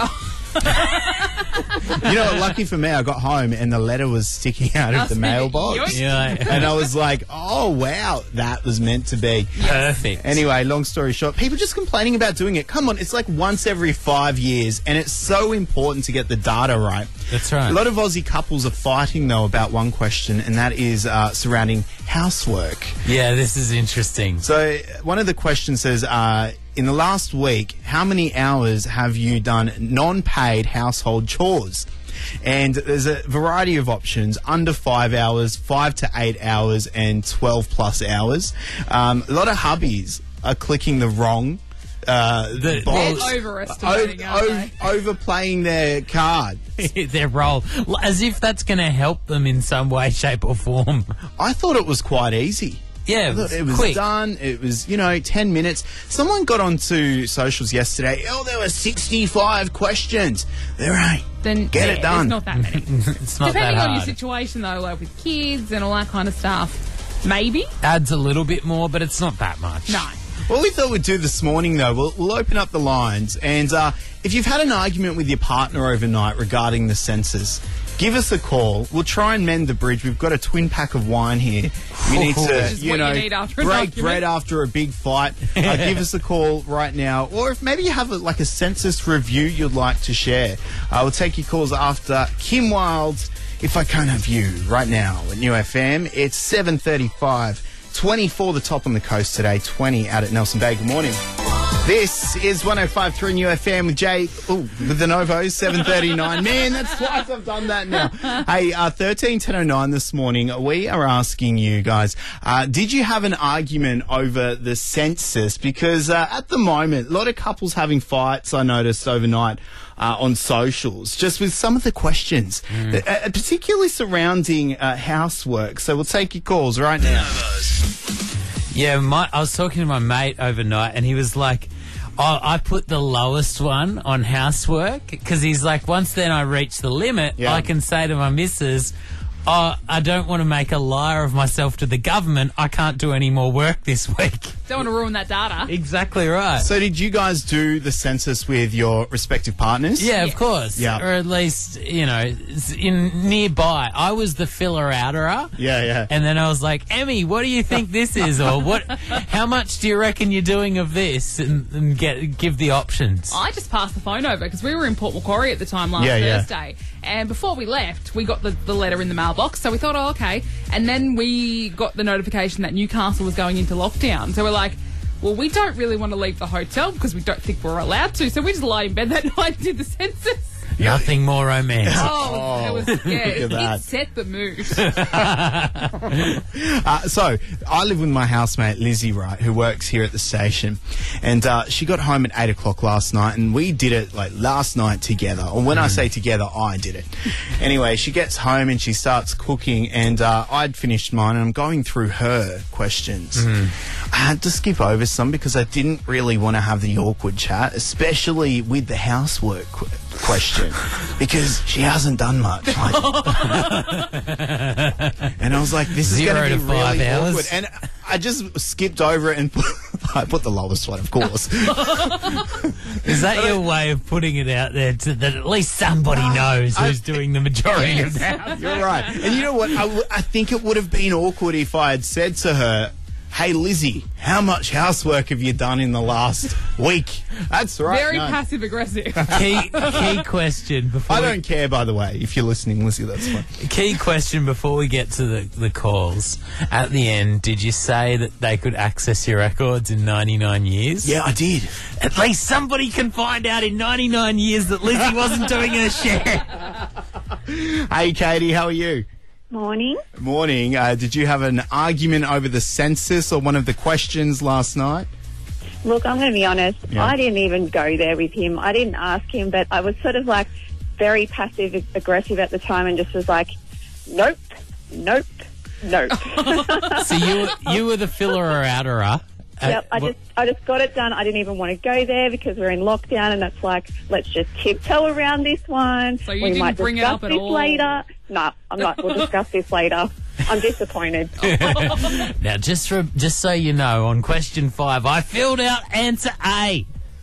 You know, lucky for me, I got home and the letter was sticking out of That's the me. mailbox. Yoink. Yeah. And I was like, oh, wow, that was meant to be. Perfect. Anyway, long story short, people just complaining about doing it. Come on, it's like once every five years, and it's so important to get the data right. That's right. A lot of Aussie couples are fighting, though, about one question, and that is uh, surrounding housework. Yeah, this is interesting. So one of the questions says, uh, in the last week, how many hours have you done non-paid household chores? And there's a variety of options, under five hours, five to eight hours, and twelve plus hours. Um, a lot of hubbies are clicking the wrong uh, The- box. They're overestimating, O- aren't o- they? overplaying their card. Their role. As if that's going to help them in some way, shape, or form. I thought it was quite easy. Yeah, I thought it was quick. done. It was, you know, ten minutes. Someone got onto socials yesterday. Oh, there were sixty-five questions. There ain't. Then Get yeah, it done. It's not that many. It's not Depending that on your hard. situation, though, like with kids and all that kind of stuff, maybe. Adds a little bit more, but it's not that much. No. What we thought we'd do this morning, though, we'll, we'll open up the lines. And uh, if you've had an argument with your partner overnight regarding the census, give us a call. We'll try and mend the bridge. We've got a twin pack of wine here. We need to, Which is you what know, you need after an break argument. bread after a big fight. Uh, give us a call right now. Or if maybe you have a, like a census review you'd like to share. Uh, we'll take your calls after Kim Wilde's If I Can't Have You right now at New F M. It's seven thirty-five. twenty-four the top on the coast today, twenty out at Nelson Bay. Good morning. This is one oh five point three New F M with Jay, ooh, with the Novos, seven thirty-nine. Man, that's twice I've done that now. Hey, uh, thirteen ten oh nine this morning, we are asking you guys, uh, did you have an argument over the census? Because uh, at the moment, a lot of couples having fights, I noticed overnight, Uh, on socials, just with some of the questions, Mm. uh, particularly surrounding uh, housework. So we'll take your calls right now. Yeah, my, I was talking to my mate overnight, and he was like, oh, I put the lowest one on housework, because he's like, once then I reach the limit, Yeah. I can say to my missus, oh, I don't want to make a liar of myself to the government. I can't do any more work this week. Don't want to ruin that data. Exactly right. So did you guys do the census with your respective partners? Yeah, of course. Yeah. Or at least, you know, in nearby. I was the filler-outerer. Yeah, yeah. And then I was like, Emmy, what do you think this is? Or what? How much do you reckon you're doing of this? And, and get give the options. I just passed the phone over because we were in Port Macquarie at the time last Yeah, yeah. Thursday. And before we left, we got the, the letter in the mailbox. So we thought, oh, okay. And then we got the notification that Newcastle was going into lockdown. So we're like, well, we don't really want to leave the hotel because we don't think we're allowed to. So we just lied in bed that night and did the census. Nothing more romantic. Oh, it was, yeah, look at it, that. it set the mood. Uh, so, I live with my housemate, Lizzie, right, who works here at the station. And uh, she got home at eight o'clock last night, and we did it, like, last night together. Or when I say together, I did it. Anyway, she gets home and she starts cooking, and uh, I'd finished mine, and I'm going through her questions. I had to skip over some because I didn't really want to have the awkward chat, especially with the housework qu- question, because she hasn't done much. Like, and I was like, this is Zero going to to be five really hours. awkward. And I just skipped over it and put, I put the lowest one, of course. Is that your way of putting it out there to, that at least somebody knows who's doing the majority Yes, of that? you're right. And you know what? I, w- I think it would have been awkward if I had said to her, hey, Lizzie, how much housework have you done in the last week? That's right. Very no. passive aggressive. Key, key question before I we- don't care, by the way. If you're listening, Lizzie, that's fine. Key question before we get to the, the calls. At the end, did you say that they could access your records in ninety-nine years? Yeah, I did. At least somebody can find out in ninety-nine years that Lizzie wasn't doing her share. Hey, Katie, how are you? Morning. Morning. Uh, did you have an argument over the census or one of the questions last night? Look, I'm going to be honest. Yeah. I didn't even go there with him. I didn't ask him, but I was sort of like very passive aggressive at the time and just was like, nope, nope, nope. So you you were the filler or outerer. Yep, I just I just got it done. I didn't even want to go there because we're in lockdown, and it's like, let's just tiptoe around this one. So you we didn't might bring it discuss up at this all? later. No, I'm not. We'll discuss this later. I'm disappointed. Now, just for, just so you know, on question five, I filled out answer A.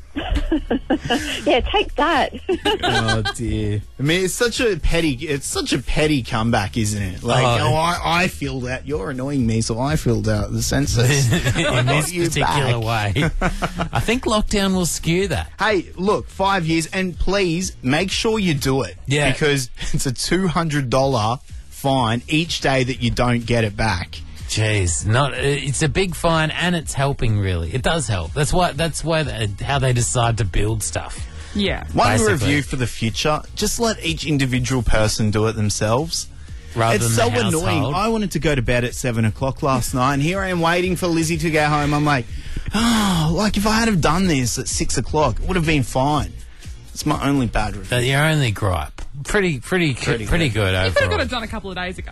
Yeah, take that. Oh dear! I mean, it's such a petty. It's such a petty comeback, isn't it? Like, Oh. oh, I, I filled out. You're annoying me, so I filled out the census. I In got this you particular back. way. I think lockdown will skew that. Hey, look, five years, and please make sure you do it. Yeah. Because it's a two hundred dollar fine each day that you don't get it back. Jeez, not. It's a big fine, and it's helping. Really, it does help. That's why. That's why they, how they decide to build stuff. Yeah. One Basically. review for the future: just let each individual person do it themselves. Rather it's than so the annoying. household. I wanted to go to bed at seven o'clock last night, and here I am waiting for Lizzie to get home. I'm like, oh, like if I had have done this at six o'clock, it would have been fine. It's my only bad review. But your only gripe. Pretty, pretty, pretty, Pretty pretty good You could have got overall. it done a couple of days ago.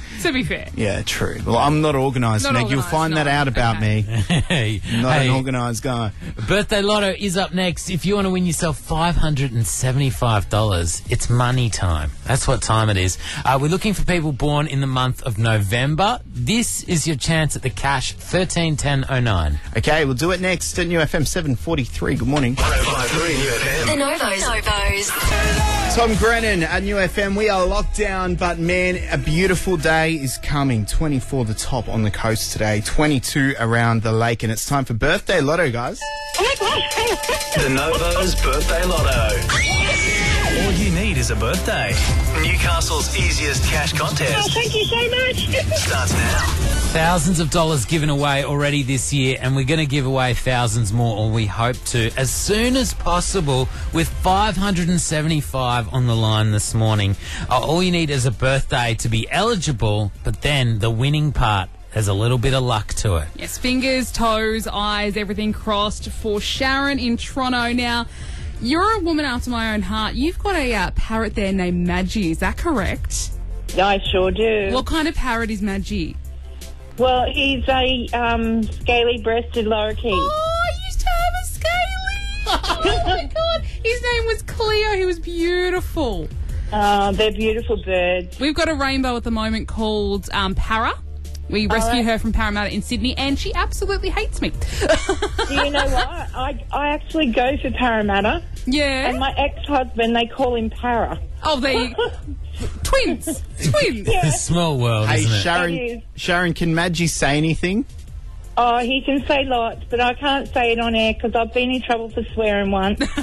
To be fair. Yeah, true. Well, I'm not organised, Not Meg. You'll organised, find no. that out about Hey, me. Not hey, an organised guy. Birthday Lotto is up next. If you want to win yourself five hundred seventy-five dollars, it's money time. That's what time it is. Uh, we're looking for people born in the month of November. This is your chance at the cash, thirteen ten oh nine. Okay, we'll do it next at New F M seven forty-three. Good morning. one oh five point three New F M. The Novos. Novos. Tom Grennan at New F M. We are locked down, but man, a beautiful day is coming. twenty-four the top on the coast today, twenty-two around the lake, and it's time for Birthday Lotto, guys. The Novos Birthday Lotto. All you need is a birthday. Newcastle's easiest cash contest Thank you so much. starts now. Thousands of dollars given away already this year, and we're going to give away thousands more, or we hope to, as soon as possible, with five hundred seventy-five on the line this morning. Uh, all you need is a birthday to be eligible, but then the winning part has a little bit of luck to it. Yes, fingers, toes, eyes, everything crossed for Sharon in Toronto. Now, you're a woman after my own heart. You've got a uh, parrot there named Maggie. Is that correct? I sure do. What kind of parrot is Maggie? Well, he's a um, scaly-breasted lorikeet. Oh, I used to have a scaly. Oh, my God. His name was Cleo. He was beautiful. Uh, they're beautiful birds. We've got a rainbow at the moment called um, Para. We rescued right. her from Parramatta in Sydney, and she absolutely hates me. Do you know what? I, I actually go for Parramatta. Yeah. And my ex-husband, they call him Para. Oh, they twins, twins. Yeah. Small world, Hey, isn't it? It Sharon, is. Sharon, can Maggie say anything? Oh, he can say lots, but I can't say it on air because I've been in trouble for swearing once. You're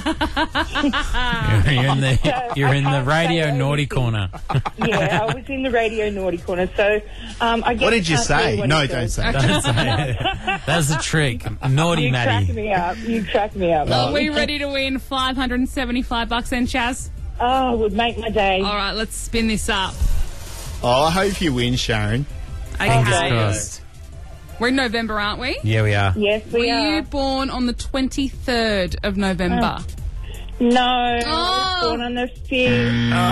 in the, you're in the can't radio say naughty anything. corner. Yeah, I was in the radio naughty corner, so um, I guess What did you I can't tell say? what No, he don't says. say. Don't say it. That's the trick. Naughty You crack Maddie. me up. You crack me up. Are we ready to win five hundred seventy-five bucks then, Chaz? Oh, it would make my day. All right, let's spin this up. Oh, I hope you win, Sharon. Fingers Okay. crossed. We're in November, aren't we? Yeah, we are. Yes, we Were are. you born on the twenty-third of November? No, I was Oh. born on the fifth.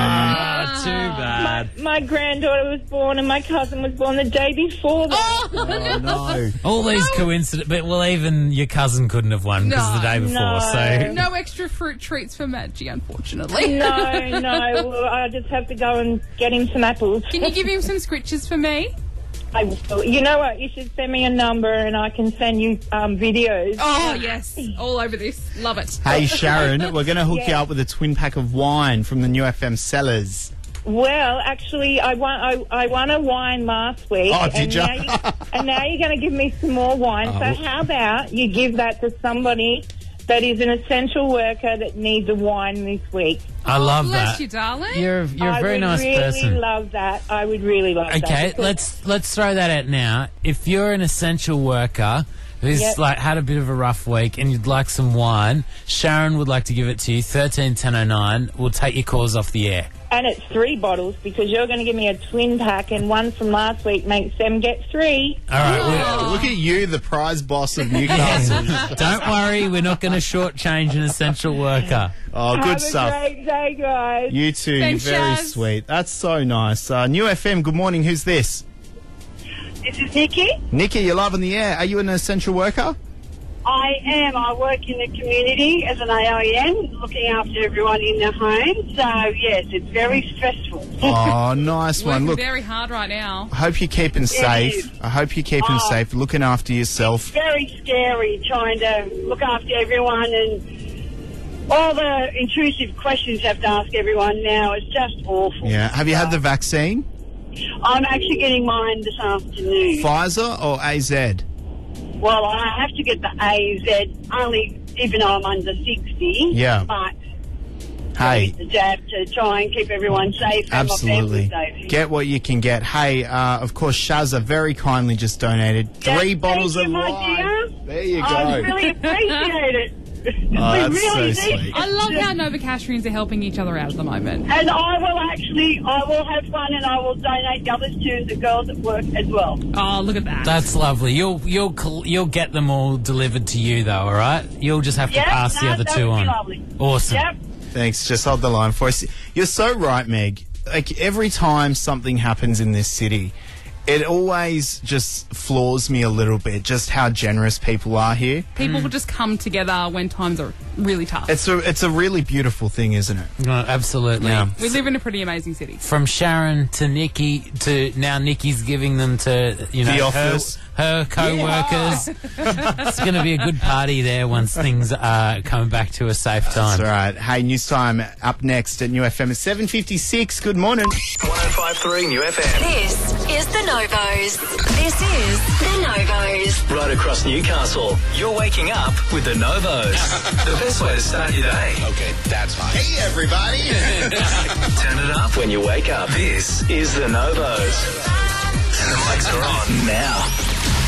Ah, too bad. My granddaughter was born and my cousin was born the day before that. Oh, Oh, no. All these coincidences, but well, even your cousin couldn't have won because of the day before. No. So no extra fruit treats for Maggie, unfortunately. No, no, well, I just have to go and get him some apples. Can you give him some scritches for me? I will. You know what? You should send me a number and I can send you um, videos. Oh, yes. All over this. Love it. Hey, Sharon, we're going to hook you Yeah. up with a twin pack of wine from the New F M cellars. Well, actually, I won. I, I won a wine last week. Oh, did and ya? Now you? And now you're going to give me some more wine. Oh. So how about you give that to somebody that is an essential worker that needs a wine this week? I love Bless that. you, darling. You're you're a I very would nice really person. love that. I would really love that. Okay, because- let's let's throw that out now. If you're an essential worker who's Yep. like had a bit of a rough week and you'd like some wine, Sharon would like to give it to you. Thirteen ten oh nine. We'll take your calls off the air. And it's three bottles because you're going to give me a twin pack, and one from last week makes them get three. All right. Oh, look at you, the prize boss of Newcastle. we- Don't worry, we're not going to shortchange an essential worker. Oh, good Have stuff. a great day, guys. You too. Thanks, You're very Shaz. sweet. That's so nice. Uh, New F M, good morning. Who's this? This is Nikki. Nikki, you're live on the air. Are you an essential worker? I am. I work in the community as an A I M, looking after everyone in their home. So, yes, it's very stressful. Oh, nice one. Working Look, very hard right now. I hope you're keeping safe. I hope you're keeping Oh. safe, looking after yourself. Very scary trying to look after everyone, and all the intrusive questions you have to ask everyone now. It's just awful. Yeah. Have you had the vaccine? I'm actually getting mine this afternoon. Pfizer or A Z? Well, I have to get the A Z only, even though I'm under sixty. Yeah. But Hey, the jab to try and keep everyone safe and absolutely. my family safe. Get what you can get. Hey, uh, of course, Shazza very kindly just donated three Yeah, bottles thank of you, my wine. dear. There you go. I really appreciate it. Oh, we that's really so do. sweet. I love how Novacashrians are helping each other out at the moment. And I will actually, I will have fun and I will donate the others to the girls at work as well. Oh, look at that. That's lovely. You'll you'll col- you'll get them all delivered to you though. All right. You'll just have to Yeah, pass the no, other that two would be on. lovely. Awesome. Yep. Thanks. Just hold the line for us. You're so right, Meg. like every time something happens in this city, it always just floors me a little bit, just how generous people are here. People will just come together when times are really tough. It's a it's a really beautiful thing, isn't it? No, absolutely. Yeah. We live in a pretty amazing city. From Sharon to Nikki to now Nikki's giving them to, you know, The her, office. her co-workers. It's going to be a good party there once things are coming back to a safe time. That's right. Hey, news time up next at New F M. It's seven fifty-six. Good morning. one oh five point three New F M. This is the Novos. This is the Novos. Right across Newcastle, you're waking up with the Novos. The best way to start your day. Okay, that's hot. Hey, everybody. Turn it up when you wake up. This is the Novos. And the mics are on now.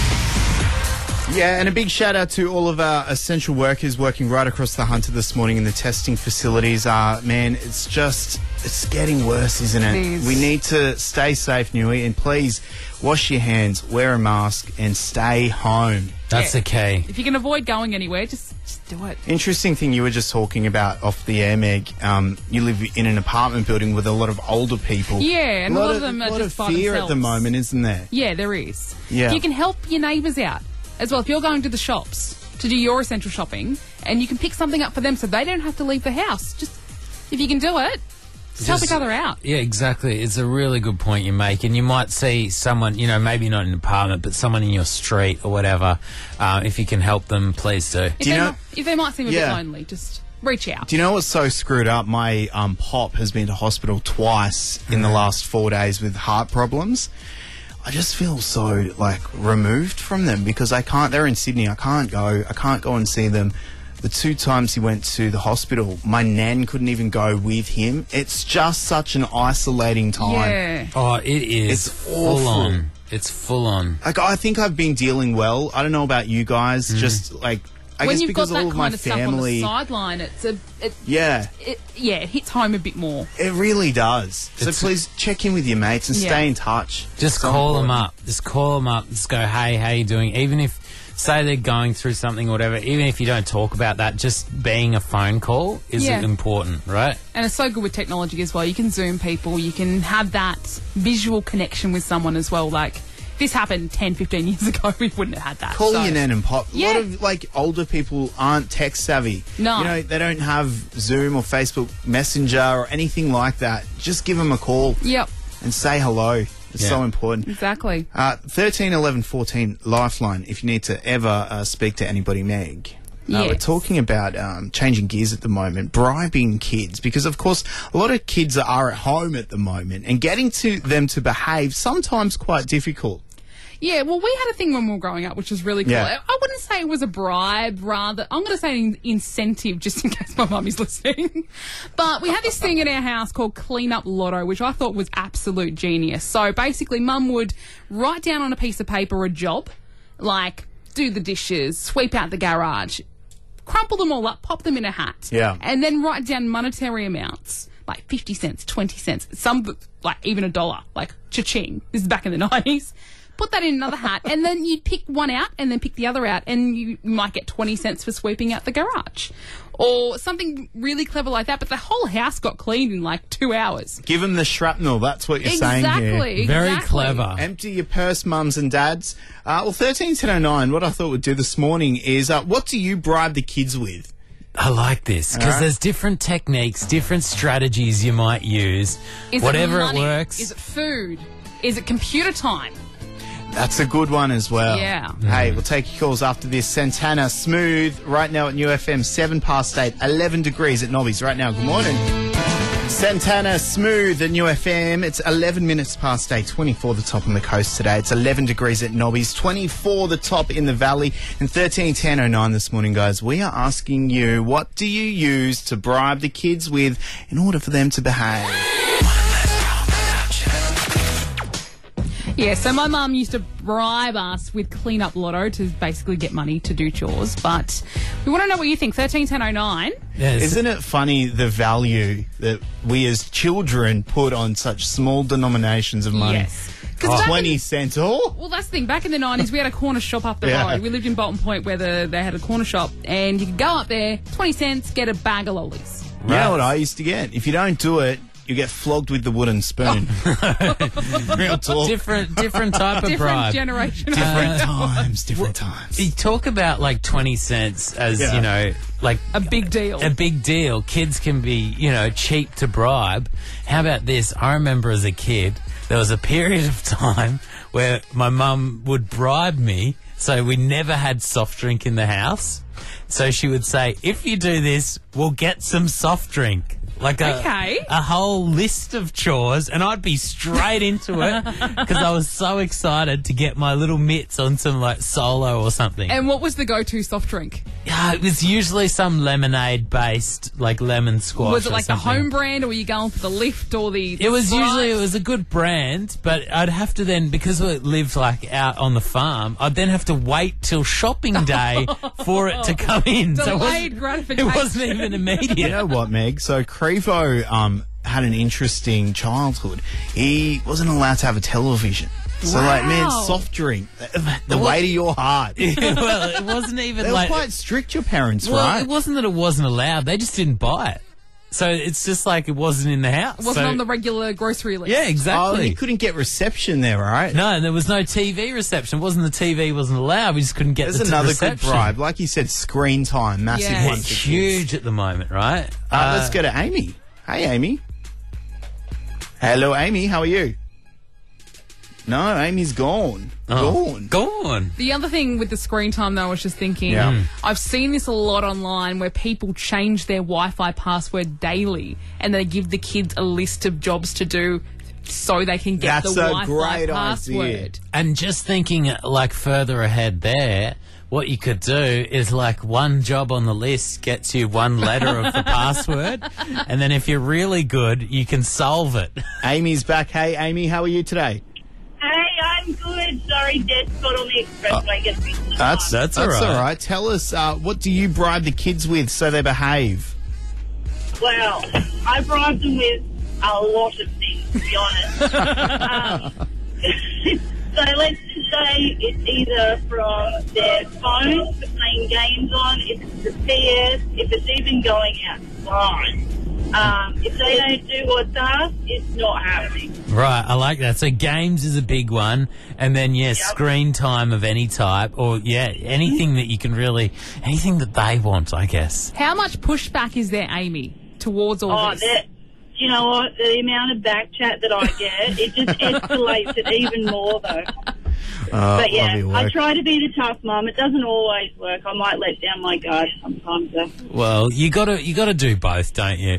Yeah, and a big shout out to all of our essential workers working right across the Hunter this morning in the testing facilities. Uh, man, it's just, it's getting worse, isn't it? Please. We need to stay safe, Newey, and please wash your hands, wear a mask, and stay home. That's Yeah. the key. If you can avoid going anywhere, just, just do it. Interesting thing you were just talking about off the air, Meg. Um, you live in an apartment building with a lot of older people. Yeah, and a lot of them are lot just of by fear at the themselves. moment, isn't there? Yeah, there is. Yeah. You can help your neighbours out as well. If you're going to the shops to do your essential shopping and you can pick something up for them so they don't have to leave the house, just if you can do it, just, help each other out. Yeah, exactly. It's a really good point you make. And you might see someone, you know, maybe not in an apartment, but someone in your street or whatever. Uh, if you can help them, please do. If, Do you they know- might, if they might seem a Yeah. bit lonely, just reach out. Do you know what's so screwed up? My um, pop has been to hospital twice in the last four days with heart problems. I just feel so, like, removed from them because I can't, they're in Sydney, I can't go, I can't go and see them. The two times he went to the hospital, my nan couldn't even go with him. It's just such an isolating time. Yeah. Oh, it is It's full awful. on. It's full on. Like, I think I've been dealing well. I don't know about you guys, just, like, I when guess you've because got all that of my kind of stuff on the family... sideline, it's a, it, Yeah. it, yeah, it hits home a bit more. It really does. So It's- please check in with your mates and Yeah. stay in touch. Just So call them important. up. Just call them up. Just go, hey, how you doing? Even if, say they're going through something or whatever, even if you don't talk about that, just being a phone call is Yeah. important, right? And it's so good with technology as well. You can Zoom people. You can have that visual connection with someone as well. Like, this happened ten, fifteen years ago, we wouldn't have had that. Call so. your nan and pop. A Yeah. lot of, like, older people aren't tech savvy. No. You know, they don't have Zoom or Facebook Messenger or anything like that. Just give them a call Yep, and say hello. It's Yeah. so important. exactly. Uh, thirteen eleven fourteen Lifeline, if you need to ever uh, speak to anybody, Meg. Uh, We're Yes. talking about um, changing gears at the moment, bribing kids, because of course a lot of kids are at home at the moment, and getting to them to behave sometimes quite difficult. Yeah, well, we had a thing when we were growing up, which was really cool. Yeah. I wouldn't say it was a bribe, rather, I'm going to say an incentive, just in case my mum is listening. But we had this thing in our house called Clean Up Lotto, which I thought was absolute genius. So basically, mum would write down on a piece of paper a job, like do the dishes, sweep out the garage, crumple them all up, pop them in a hat. Yeah. And then write down monetary amounts, like fifty cents, twenty cents, some, like even a dollar, like cha-ching. This is back in the nineties. Put that in another hat, and then you'd pick one out and then pick the other out, and you might get twenty cents for sweeping out the garage. Or something really clever like that, but the whole house got cleaned in like two hours. Give them the shrapnel, that's what you're saying here. Exactly, Very exactly. clever. Empty your purse, mums and dads. Uh, well, thirteen ten oh nine, what I thought we'd do this morning is, uh, what do you bribe the kids with? I like this because Alright. there's different techniques, different strategies you might use. Is Whatever it, it money? works. Is it food? Is it computer time? That's a good one as well. Yeah. Hey, we'll take your calls after this. Santana, Smooth, right now at New F M, seven past eight, eleven degrees at Nobby's right now. Good morning. Santana, Smooth at New F M. It's eleven minutes past eight, twenty-four the top on the coast today. It's eleven degrees at Nobby's, twenty-four the top in the valley, and thirteen ten oh nine this morning, guys. We are asking you, what do you use to bribe the kids with in order for them to behave? Yeah, so my mum used to bribe us with Clean Up Lotto to basically get money to do chores, but we want to know what you think. thirteen ten oh nine. Yes. Isn't it funny the value that we as children put on such small denominations of money? Yes. 'Cause back in- twenty cents. Oh, Well, that's the thing. Back in the nineties, we had a corner shop up the Yeah. road. We lived in Bolton Point where the, they had a corner shop, and you could go up there, twenty cents, get a bag of lollies. you know what I used to get? If you don't do it, you get flogged with the wooden spoon. Real talk. Different, different type of Different bribe. generation. Different times, different times. You talk about like twenty cents as, Yeah. you know, like A big deal. a big deal. Kids can be, you know, cheap to bribe. How about this? I remember as a kid, there was a period of time where my mum would bribe me, so we never had soft drink in the house. So she would say, if you do this, we'll get some soft drink. Like a, Okay. a whole list of chores, and I'd be straight into it because I was so excited to get my little mitts on some like Solo or something. And what was the go-to soft drink? Yeah, it was usually some lemonade-based, like lemon squash. Was it or like the something. home brand, or were you going for the Lift or the? It was Sprite? usually it was a good brand, but I'd have to then, because it lived like out on the farm, I'd then have to wait till shopping day for it to come in. So it wasn't, Delayed gratification. it wasn't even immediate. You know what, Meg? So Crevo um, had an interesting childhood. He wasn't allowed to have a television. So, like, man, Wow. soft drink, the way to your heart. Well, it wasn't even They were like quite strict, your parents, well, right? it wasn't that it wasn't allowed; they just didn't buy it. So it's just like it wasn't in the house. It wasn't So- on the regular grocery list. Yeah, Oh, exactly. you couldn't get reception there, right? No, and there was no T V reception. It wasn't the T V wasn't allowed. We just couldn't get There's the t- another reception. good bribe. Like you said, screen time, massive Yeah. one. It's for kids. huge at the moment, right? Uh, let's go to Amy. Hey, Amy. Hello, Amy. How are you? No, Amy's gone. Oh, Gone. Gone. The other thing with the screen time, though, I was just thinking, Yeah. Mm. I've seen this a lot online where people change their Wi-Fi password daily and they give the kids a list of jobs to do so they can get That's the a Wi-Fi great password. idea. And just thinking like further ahead there, what you could do is like one job on the list gets you one letter of the password, and then if you're really good, you can solve it. Amy's back. Hey, Amy, how are you today? Hey, I'm good. Sorry, Des got on the expressway. Gets me to the That's time. That's that's all right. all right. Tell us, uh, what do you bribe the kids with so they behave? Well, I bribe them with a lot of things, to be honest. um, so let's just say it's either from their phone for playing games on, if it's the P S, if it's even going outside. Um, if they don't do what's asked, it's not happening. Right, I like that. So games is a big one, and then yeah, screen time of any type, or yeah, anything that you can really, anything that they want, I guess. How much pushback is there, Amy, towards all Oh, this? that, you know what? The amount of back chat that I get, it just escalates it even more, though. Uh, But yeah, love your I work. try to be the tough mum. It doesn't always work. I might let down my guard sometimes. Though. Well, you gotta you gotta do both, don't you?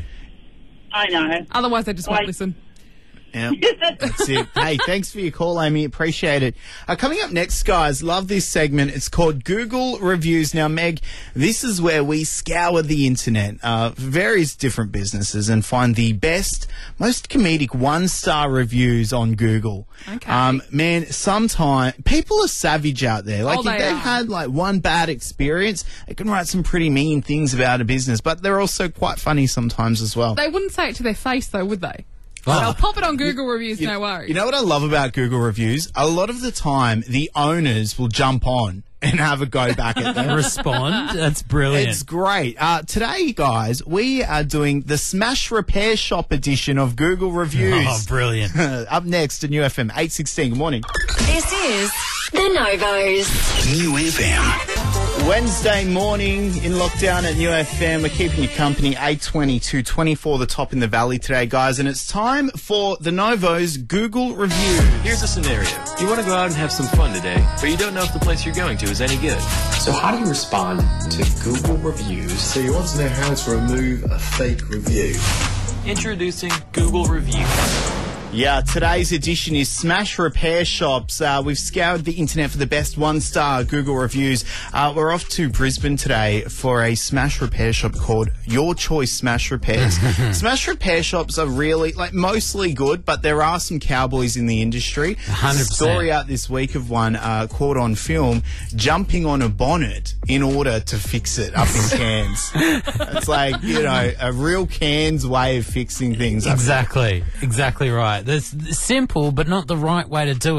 I know. Otherwise, they just won't I- listen. Yeah, that's it. Hey, thanks for your call, Amy. Appreciate it. Uh, coming up next, guys, love this segment. It's called Google Reviews. Now, Meg, this is where we scour the internet, uh, various different businesses, and find the best, most comedic one-star reviews on Google. Okay. Um, man, sometimes people are savage out there. Like, Oh, if they they've are. had like one bad experience, they can write some pretty mean things about a business, but they're also quite funny sometimes as well. They wouldn't say it to their face, though, would they? Oh. They'll pop it on Google reviews, You- no worries. You know what I love about Google reviews? A lot of the time, the owners will jump on and have a go back at them. Respond. That's brilliant. It's great. Uh, today, guys, we are doing the Smash Repair Shop edition of Google Reviews. Oh, brilliant. Up next to New F M, eight sixteen. Good morning. This is The Novos. New F M. Wednesday morning in lockdown at New F M. We're keeping you company, eight twenty to twenty-four, the top in the valley today, guys. And it's time for the Novos Google Review. Here's a scenario. You want to go out and have some fun today, but you don't know if the place you're going to is any good. So how do you respond to Google reviews? So you want to know how to remove a fake review. Introducing Google Review. Yeah, today's edition is Smash Repair Shops. Uh, we've scoured the internet for the best one-star Google reviews. Uh, we're off to Brisbane today for a Smash Repair Shop called Your Choice Smash Repairs. Smash Repair Shops are really, like, mostly good, but there are some cowboys in the industry. one hundred There's a percent. story out this week of one uh, caught on film jumping on a bonnet in order to fix it up in Cairns. It's like, you know, a real Cairns way of fixing things. Exactly. Exactly right. That's simple, but not the right way to do it.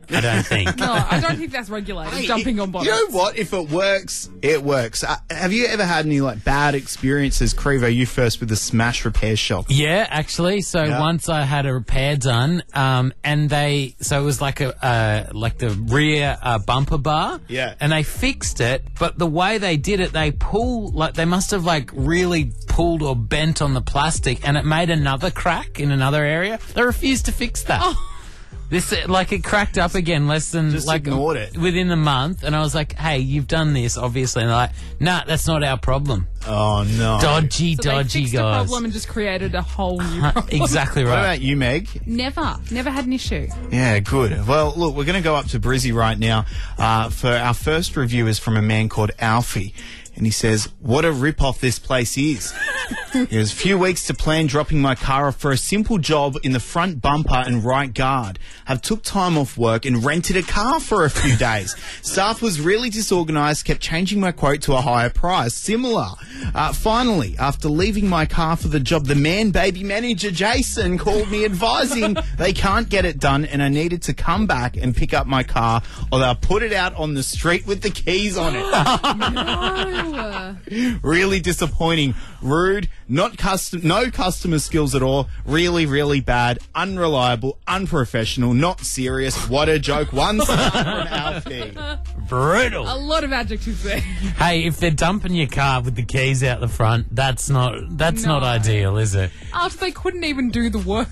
I don't think. No, I don't think that's regulated. Hey, jumping it- on bonnets. You know what? If it works, it works. Uh, have you ever had any like bad experiences, Crevo? You first with the Smash Repair Shop. Yeah, actually. So Yeah. once I had a repair done, um, and they, so it was like a, uh, like the rear uh, bumper bar. Yeah. And they fixed it, but the way they did it, they pull, like, they must have like really pulled or bent on the plastic, and it made another crack in another area. They refused to fix that. Oh. This, uh, like, it cracked up again less than, Just like, ignored it. within the month, and I was like, hey, you've done this, obviously. And they're like, nah, that's not our problem. Oh no! Dodgy, So dodgy they fixed guys. a problem and just created a whole new Huh, problem. exactly What right. about you, Meg? Never. Never had an issue. Yeah, good. Well, look, we're going to go up to Brizzy right now. Uh, for our first review is from a man called Alfie. And he says, what a rip-off this place is. He has a few weeks to plan dropping my car off for a simple job in the front bumper and right guard. I've took time off work and rented a car for a few days. Staff was really disorganised, kept changing my quote to a higher price. Similar. Uh, finally, after leaving my car for the job, the man baby manager, Jason, called me advising they can't get it done and I needed to come back and pick up my car or they'll put it out on the street with the keys on it. No. Really disappointing. Rude. Not custom. No customer skills at all. Really, really bad. Unreliable. Unprofessional. Not serious. What a joke. One star from Alfie. Brutal. A lot of adjectives there. Hey, if they're dumping your car with the keys out the front, that's not that's No. not ideal, is it? After they couldn't even do the work.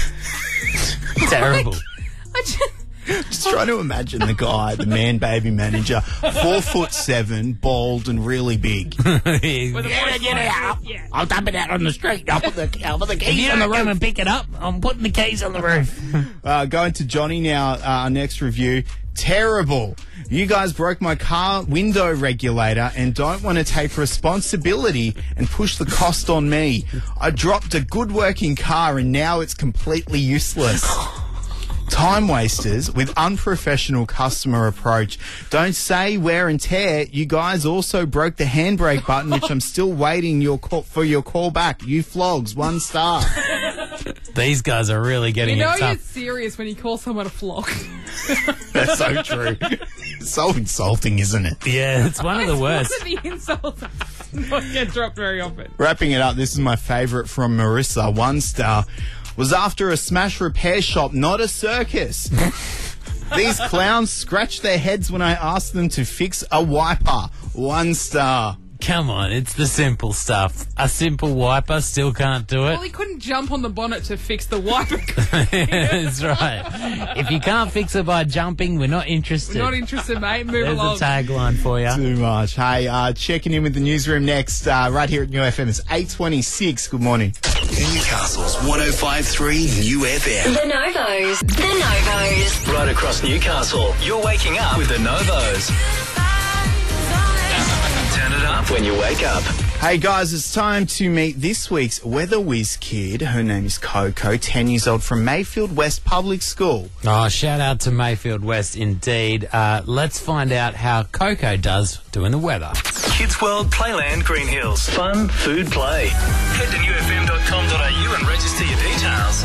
Terrible. I just, Just trying to imagine the guy, the man baby manager, four foot seven, bald and really big. with a voice get it like- out. Yeah. I'll dump it out on the street. I'll put the, I'll put the If keys you on the don't come roof. and pick it up, I'm putting the keys on the roof. Uh, going to Johnny now, uh, our next review. Terrible. You guys broke my car window regulator and don't want to take responsibility and push the cost on me. I dropped a good working car and now it's completely useless. Time wasters with unprofessional customer approach. Don't say wear and tear. You guys also broke the handbrake button, which I'm still waiting your call, for your call back. You flogs, one star. These guys are really getting You know it you're tough. serious when you call someone a flog. That's so true. So insulting, isn't it? Yeah, it's one of the It's worst. one of the insults not get dropped very often. Wrapping it up, this is my favourite from Marissa. One star. Was after a Smash Repair Shop, not a circus. These clowns scratch their heads when I ask them to fix a wiper. One star. Come on, it's the simple stuff. A simple wiper still can't do it. Well, he couldn't jump on the bonnet to fix the wiper. That's right. If you can't fix it by jumping, we're not interested. We're not interested, mate. Move There's along. a tagline for you. Too much. Hey, uh, checking in with the newsroom next, uh, right here at New F M. It's eight twenty-six. Good morning. Newcastle's one oh five three New F M. The Novos. The Novos. Right across Newcastle, you're waking up with the Novos. Turn it up when you wake up. Hey guys, it's time to meet this week's Weather Whiz kid. Her name is Coco, ten years old, from Mayfield West Public School. Oh, shout out to Mayfield West indeed. Uh, let's find out how Coco does doing the weather. Kids World Playland Green Hills. Fun, food, play. Head to new f m dot com dot a u and register your details.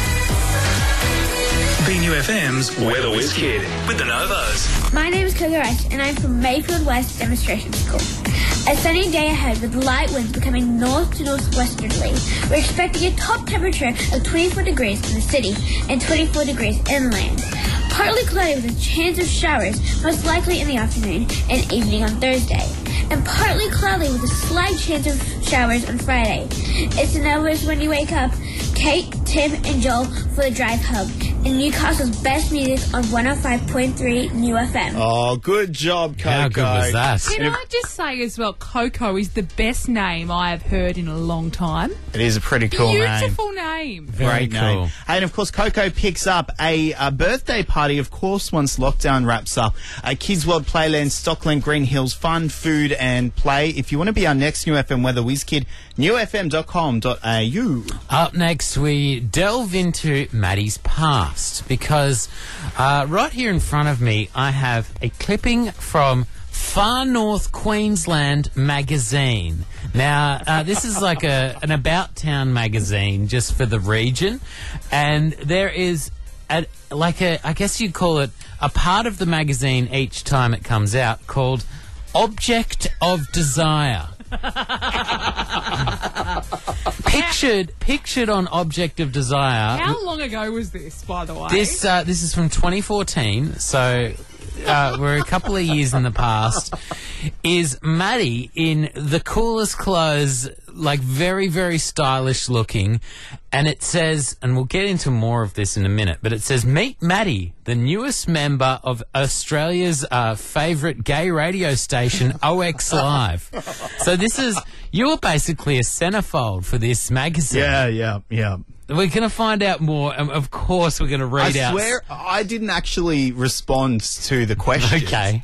Be New F M's Weather Whiz Kid with the Novos. My name is Coco Rice, and I'm from Mayfield West Demonstration School. A sunny day ahead with light winds becoming north to northwesterly. We're expecting a top temperature of twenty-four degrees in the city and twenty-four degrees inland. Partly cloudy with a chance of showers, most likely in the afternoon and evening on Thursday. And partly cloudy with a slight chance of showers on Friday. It's the Novos when you wake up. Kate, Tim, and Joel for the Drive Hub. And Newcastle's best music on one oh five point three New F M. Oh, good job, Coco. How good was that? Can I just say as well, Coco is the best name I have heard in a long time. It is a pretty cool name. Beautiful name. Very Great cool. name. And of course, Coco picks up a, a birthday party, of course, once lockdown wraps up. A Kids World Playland, Stockland, Green Hills, fun, food and play. If you want to be our next New F M Weather Whiz Kid, new f m dot com dot a u. Up next, we delve into Maddie's past because uh, right here in front of me, I have a clipping from Far North Queensland magazine. Now, uh, this is like a an about town magazine just for the region, and there is a, like a, I guess you'd call it a part of the magazine each time it comes out called Object of Desire. pictured, pictured on Object of Desire. How long ago was this, by the way? This, uh, this is from twenty fourteen, so uh, we're a couple of years in the past. Is Maddie in the coolest clothes, like very, very stylish looking, and it says, and we'll get into more of this in a minute, but it says, meet Maddie, the newest member of Australia's uh, favourite gay radio station, O X Live. So this is, you're basically a centerfold for this magazine. Yeah, yeah, yeah. We're going to find out more, and of course we're going to read I out... I swear I didn't actually respond to the question. Okay.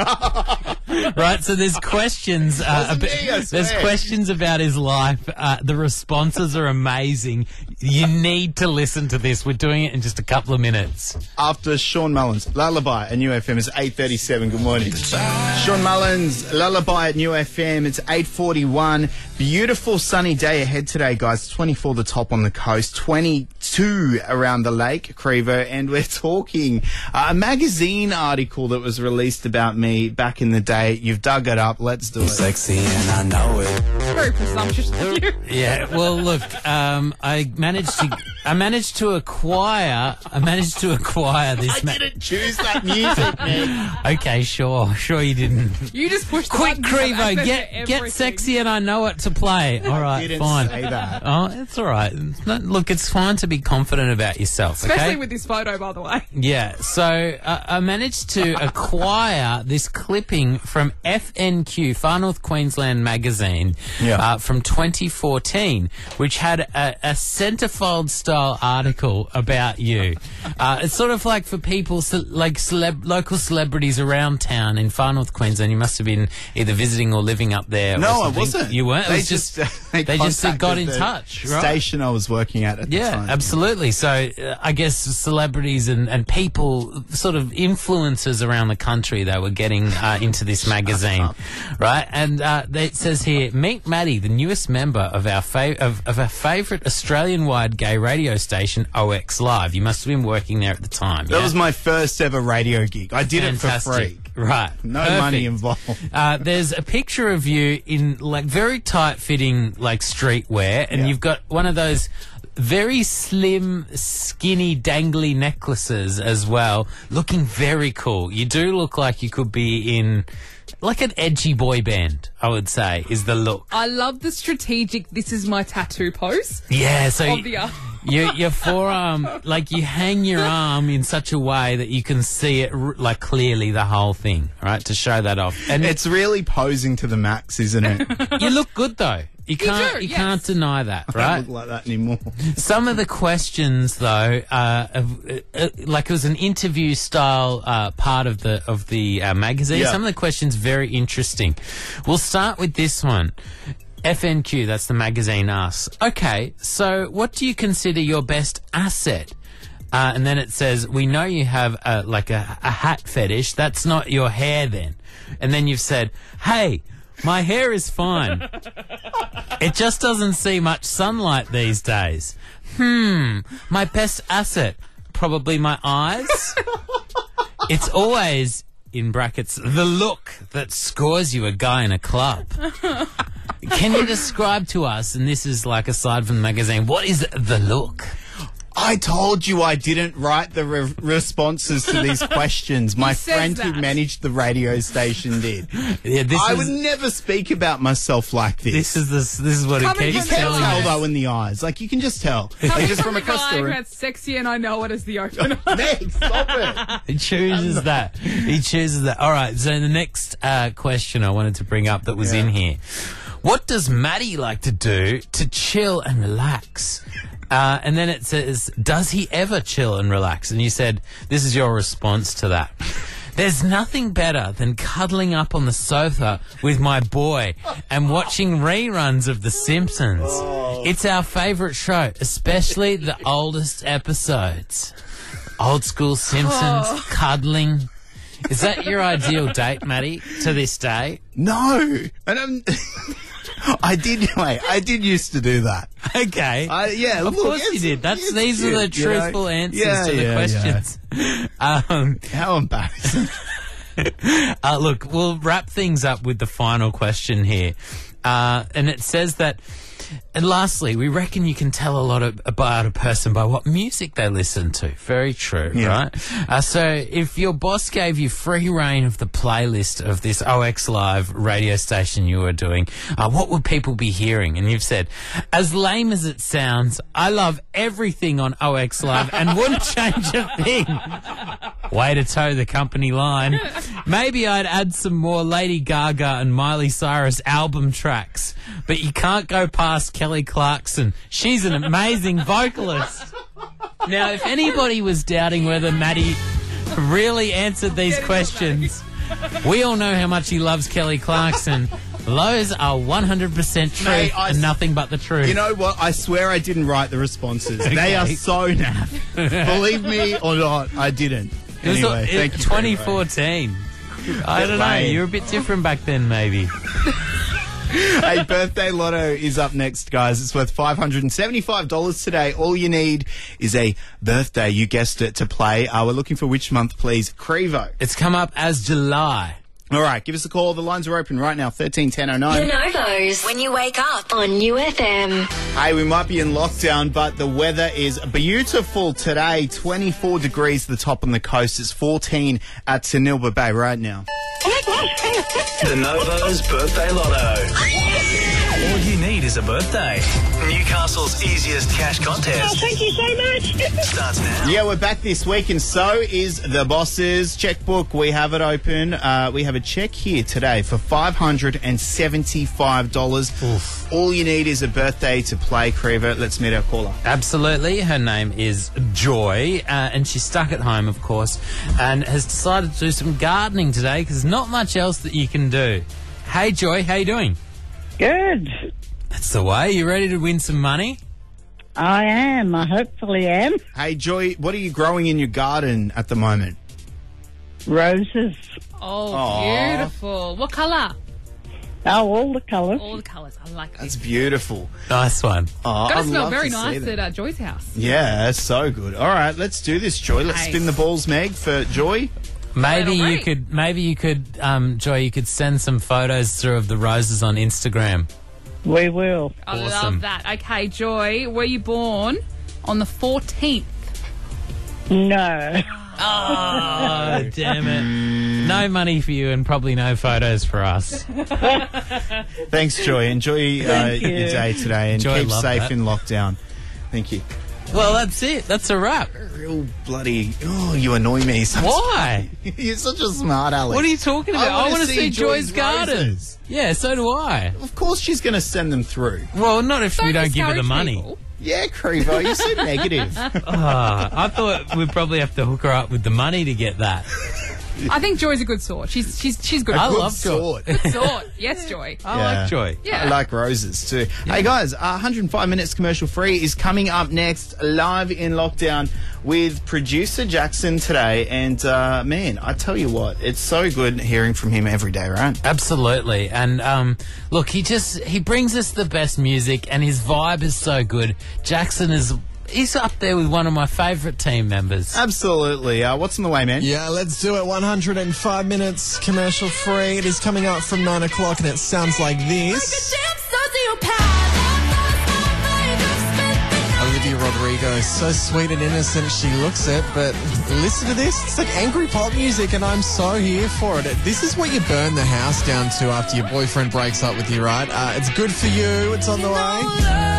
Right, so there's questions. Uh, Wasn't me, I there's swear. questions about his life. Uh, the responses are amazing. You need to listen to this. We're doing it in just a couple of minutes. After Sean Mullins, Lullaby at New F M is eight thirty-seven. Good morning. Sean Mullins, Lullaby at New F M. It's eight forty-one. Beautiful sunny day ahead today, guys. twenty-four the top on the coast, twenty-two around the lake, Crevo, and we're talking uh, a magazine article that was released about me back in the day. You've dug it up. Let's do it. Sexy and I know it. Very presumptuous of you. Yeah, well, look, um, I managed to, I managed to acquire, I managed to acquire this. I ma- didn't choose that music, man. Okay, sure, sure you didn't. You just pushed the Quick, button, you have Crevo, access get to get everything. sexy and I know it to play. All right, didn't fine. say that. Oh, it's all right. It's not, look, it's fine to be confident about yourself, Especially okay? with this photo, by the way. Yeah, so uh, I managed to acquire this clipping from F N Q, Far North Queensland magazine, Yeah. uh, from twenty fourteen, which had a, a centerfold-style article about you. Uh, it's sort of like for people, ce- like celeb- local celebrities around town in Far North Queensland. You must have been either visiting or living up there. or No, I something. wasn't. You weren't? It They was just, just, they just uh, contacted got in the touch, right? Station I was working at at Yeah, the time. absolutely. So uh, I guess celebrities and, and people, sort of influencers around the country, they were getting uh, into this magazine, right? And uh, they, it says here, meet Maddie, the newest member of our fa- of, of our favourite Australian-wide gay radio station, O X Live. You must have been working there at the time. That yeah? was my first ever radio gig. I did Fantastic. it for free. Right. No Perfect. money involved. Uh, there's a picture of you in like very tight-fitting like streetwear, and Yeah. you've got one of those very slim, skinny, dangly necklaces as well, looking very cool. You do look like you could be in like an edgy boy band, I would say, is the look. I love the strategic, this is my tattoo pose. Yeah, so Of the arm. your your forearm, like you hang your arm in such a way that you can see it r- like clearly the whole thing, right? To show that off, and It's really posing to the max, isn't it? you look good though. You can't do, you yes. can't deny that, I right? don't look like that anymore. Some of the questions, though, uh, of, uh, uh, like it was an interview style uh, part of the of the uh, magazine. Yeah. Some of the questions very interesting. We'll start with this one. F N Q, that's the magazine asks. Okay, so what do you consider your best asset? Uh, and then it says, we know you have a, like a, a hat fetish. That's not your hair then. And then you've said, hey, my hair is fine. It just doesn't see much sunlight these days. Hmm, my best asset, probably my eyes. It's always, in brackets, the look that scores you a guy in a club. Can you describe to us, and this is like aside from the magazine, what is the look? I told you I didn't write the re- responses to these questions. My says friend who that. managed the radio station did. Yeah, this I is, would never speak about myself like this. this is this this is what Coming it you keeps from can telling tell me. though in the eyes. Like you can just tell. Coming Like just from a across guy the who room. had sexy and I know it as the opener. Meg, stop it. He chooses that. He chooses that. All right. So the next uh, question I wanted to bring up that was Yeah. in here: what does Maddie like to do to chill and relax? Uh, and then it says, does he ever chill and relax? And you said, this is your response to that. There's nothing better than cuddling up on the sofa with my boy and watching reruns of The Simpsons. It's our favourite show, especially the oldest episodes. Old school Simpsons, cuddling. Is that your ideal date, Maddie, to this day? No. And I'm I did, wait, I did used to do that. Okay. I, yeah, of look, course you it's- did. That's it's These are the cute, you know? truthful answers Yeah, to the yeah, questions. Um, How embarrassing. uh, look, we'll wrap things up with the final question here. Uh, and it says that, and lastly, we reckon you can tell a lot of, about a person by what music they listen to. Very true, Yeah. right? Uh, so if your boss gave you free reign of the playlist of this O X Live radio station you were doing, uh, what would people be hearing? And you've said, as lame as it sounds, I love everything on O X Live and wouldn't change a thing. Way to toe the company line. Maybe I'd add some more Lady Gaga and Miley Cyrus album tracks, but you can't go past Kelly Clarkson. She's an amazing vocalist. Now, if anybody was doubting whether Maddie really answered these questions, we all know how much he loves Kelly Clarkson. Those are one hundred percent truth Mate, I and s- nothing but the truth. You know what? I swear I didn't write the responses. Okay. They are so naff. Believe me or not, I didn't. It was Anyway, uh, thank you. twenty very much. fourteen. I Bit don't know. lame. You were a bit different back then, maybe. Hey, Birthday Lotto is up next, guys. It's worth five hundred seventy-five dollars today. All you need is a birthday, you guessed it, to play. Uh, we're looking for which month, please? Crevo. It's come up as July. All right, give us a call. The lines are open right now, thirteen ten oh The nine. Novos. When you wake up on U F M. Hey, we might be in lockdown, but the weather is beautiful today. twenty-four degrees at the top on the coast. It's fourteen at Tanilba Bay right now. The Novos Birthday Lotto. All you need is a birthday. Newcastle's easiest cash contest. Thank you so much. Starts now. Yeah, we're back this week, and so is the boss's checkbook. We have it open. Uh, we have a check here today for five hundred seventy-five dollars. All you need is a birthday to play, Crevo. Let's meet our caller. Absolutely. Her name is Joy, uh, and she's stuck at home, of course, and has decided to do some gardening today because there's not much else that you can do. Hey, Joy, how you doing? Good. That's the way. You ready to win some money? I am. I hopefully am. Hey, Joy, what are you growing in your garden at the moment? Roses. Oh, Aw. beautiful. What colour? Oh, all the colours. All the colours. I like it. That's beautiful. Nice one. Oh, Got to I'd smell love very to see nice that. at uh, Joy's house. Yeah, that's so good. All right, let's do this, Joy. Let's Hey. spin the balls, Meg, for Joy. Maybe Little you ring. could, maybe you could, um, Joy, you could send some photos through of the roses on Instagram. We will. I Awesome. love that. Okay, Joy, were you born on the fourteenth? No. Oh, damn it. No money for you and probably no photos for us. Thanks, Joy. Enjoy uh, Thank your you. day today and Joy, keep love safe that. in lockdown. Thank you. Well, that's it. That's a wrap. Real bloody... Oh, you annoy me sometimes. Why? You're such a smart Alex. What are you talking about? I, wanna want to see, Joy's, garden. roses. Yeah, so do I. Of course she's going to send them through. Well, not if we Don't don't give her the discourage money. people. Yeah, Crevo, you're so negative. Ah, I thought we'd probably have to hook her up with the money to get that. I think Joy's a good sort. She's she's she's good. I Good love Joy. sort. Good sort. Yes, Joy. I Yeah. like Joy. Yeah. I like roses too. Hey guys, uh, one hundred five minutes commercial free is coming up next, live in lockdown with producer Jackson today. And uh, man, I tell you what, it's so good hearing from him every day, right? Absolutely. And um, look, he just he brings us the best music, and his vibe is so good. Jackson is he's up there with one of my favourite team members. Absolutely. Uh, what's in the way, man? Yeah, let's do it. one hundred five minutes commercial free. It is coming up from nine o'clock and it sounds like this. Olivia Rodrigo, so sweet and innocent she looks it, but listen to this. It's like angry pop music and I'm so here for it. This is what you burn the house down to after your boyfriend breaks up with you, right? Uh, it's good for you. It's on the way.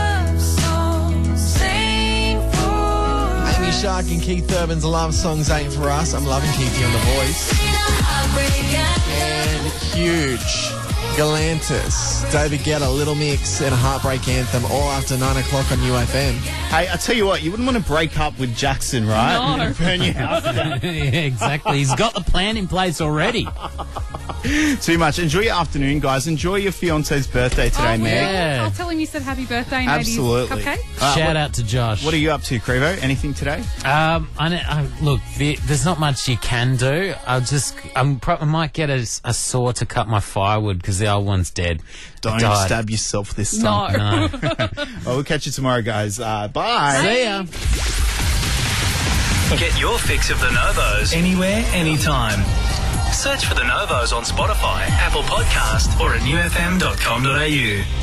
Amy Shark and Keith Urban's Love Songs Ain't For Us. I'm loving Keithy on The Voice. And huge. Galantis, David Guetta, Little Mix, and a Heartbreak Anthem all after nine o'clock on U F M. Hey, I tell you what, you wouldn't want to break up with Jackson, right? No. Burn your house down. Yeah, exactly. He's got the plan in place already. Too much. Enjoy your afternoon, guys. Enjoy your fiance's birthday today, Oh, Meg. yeah. I'll tell him you said happy birthday and made his Absolutely. cupcake. Uh, Shout what- out to Josh. What are you up to, Crevo? Anything today? Um, I, know- I look. The, there's not much you can do. I'll just. I'm. Pro- I might get a, a saw to cut my firewood because the old one's dead. Don't It died. stab yourself this time. No. Well, we'll catch you tomorrow, guys. Uh, bye. See ya. Get your fix of the Novos anywhere, anytime. Search for the Novos on Spotify, Apple Podcast, or at new f m dot com dot a u.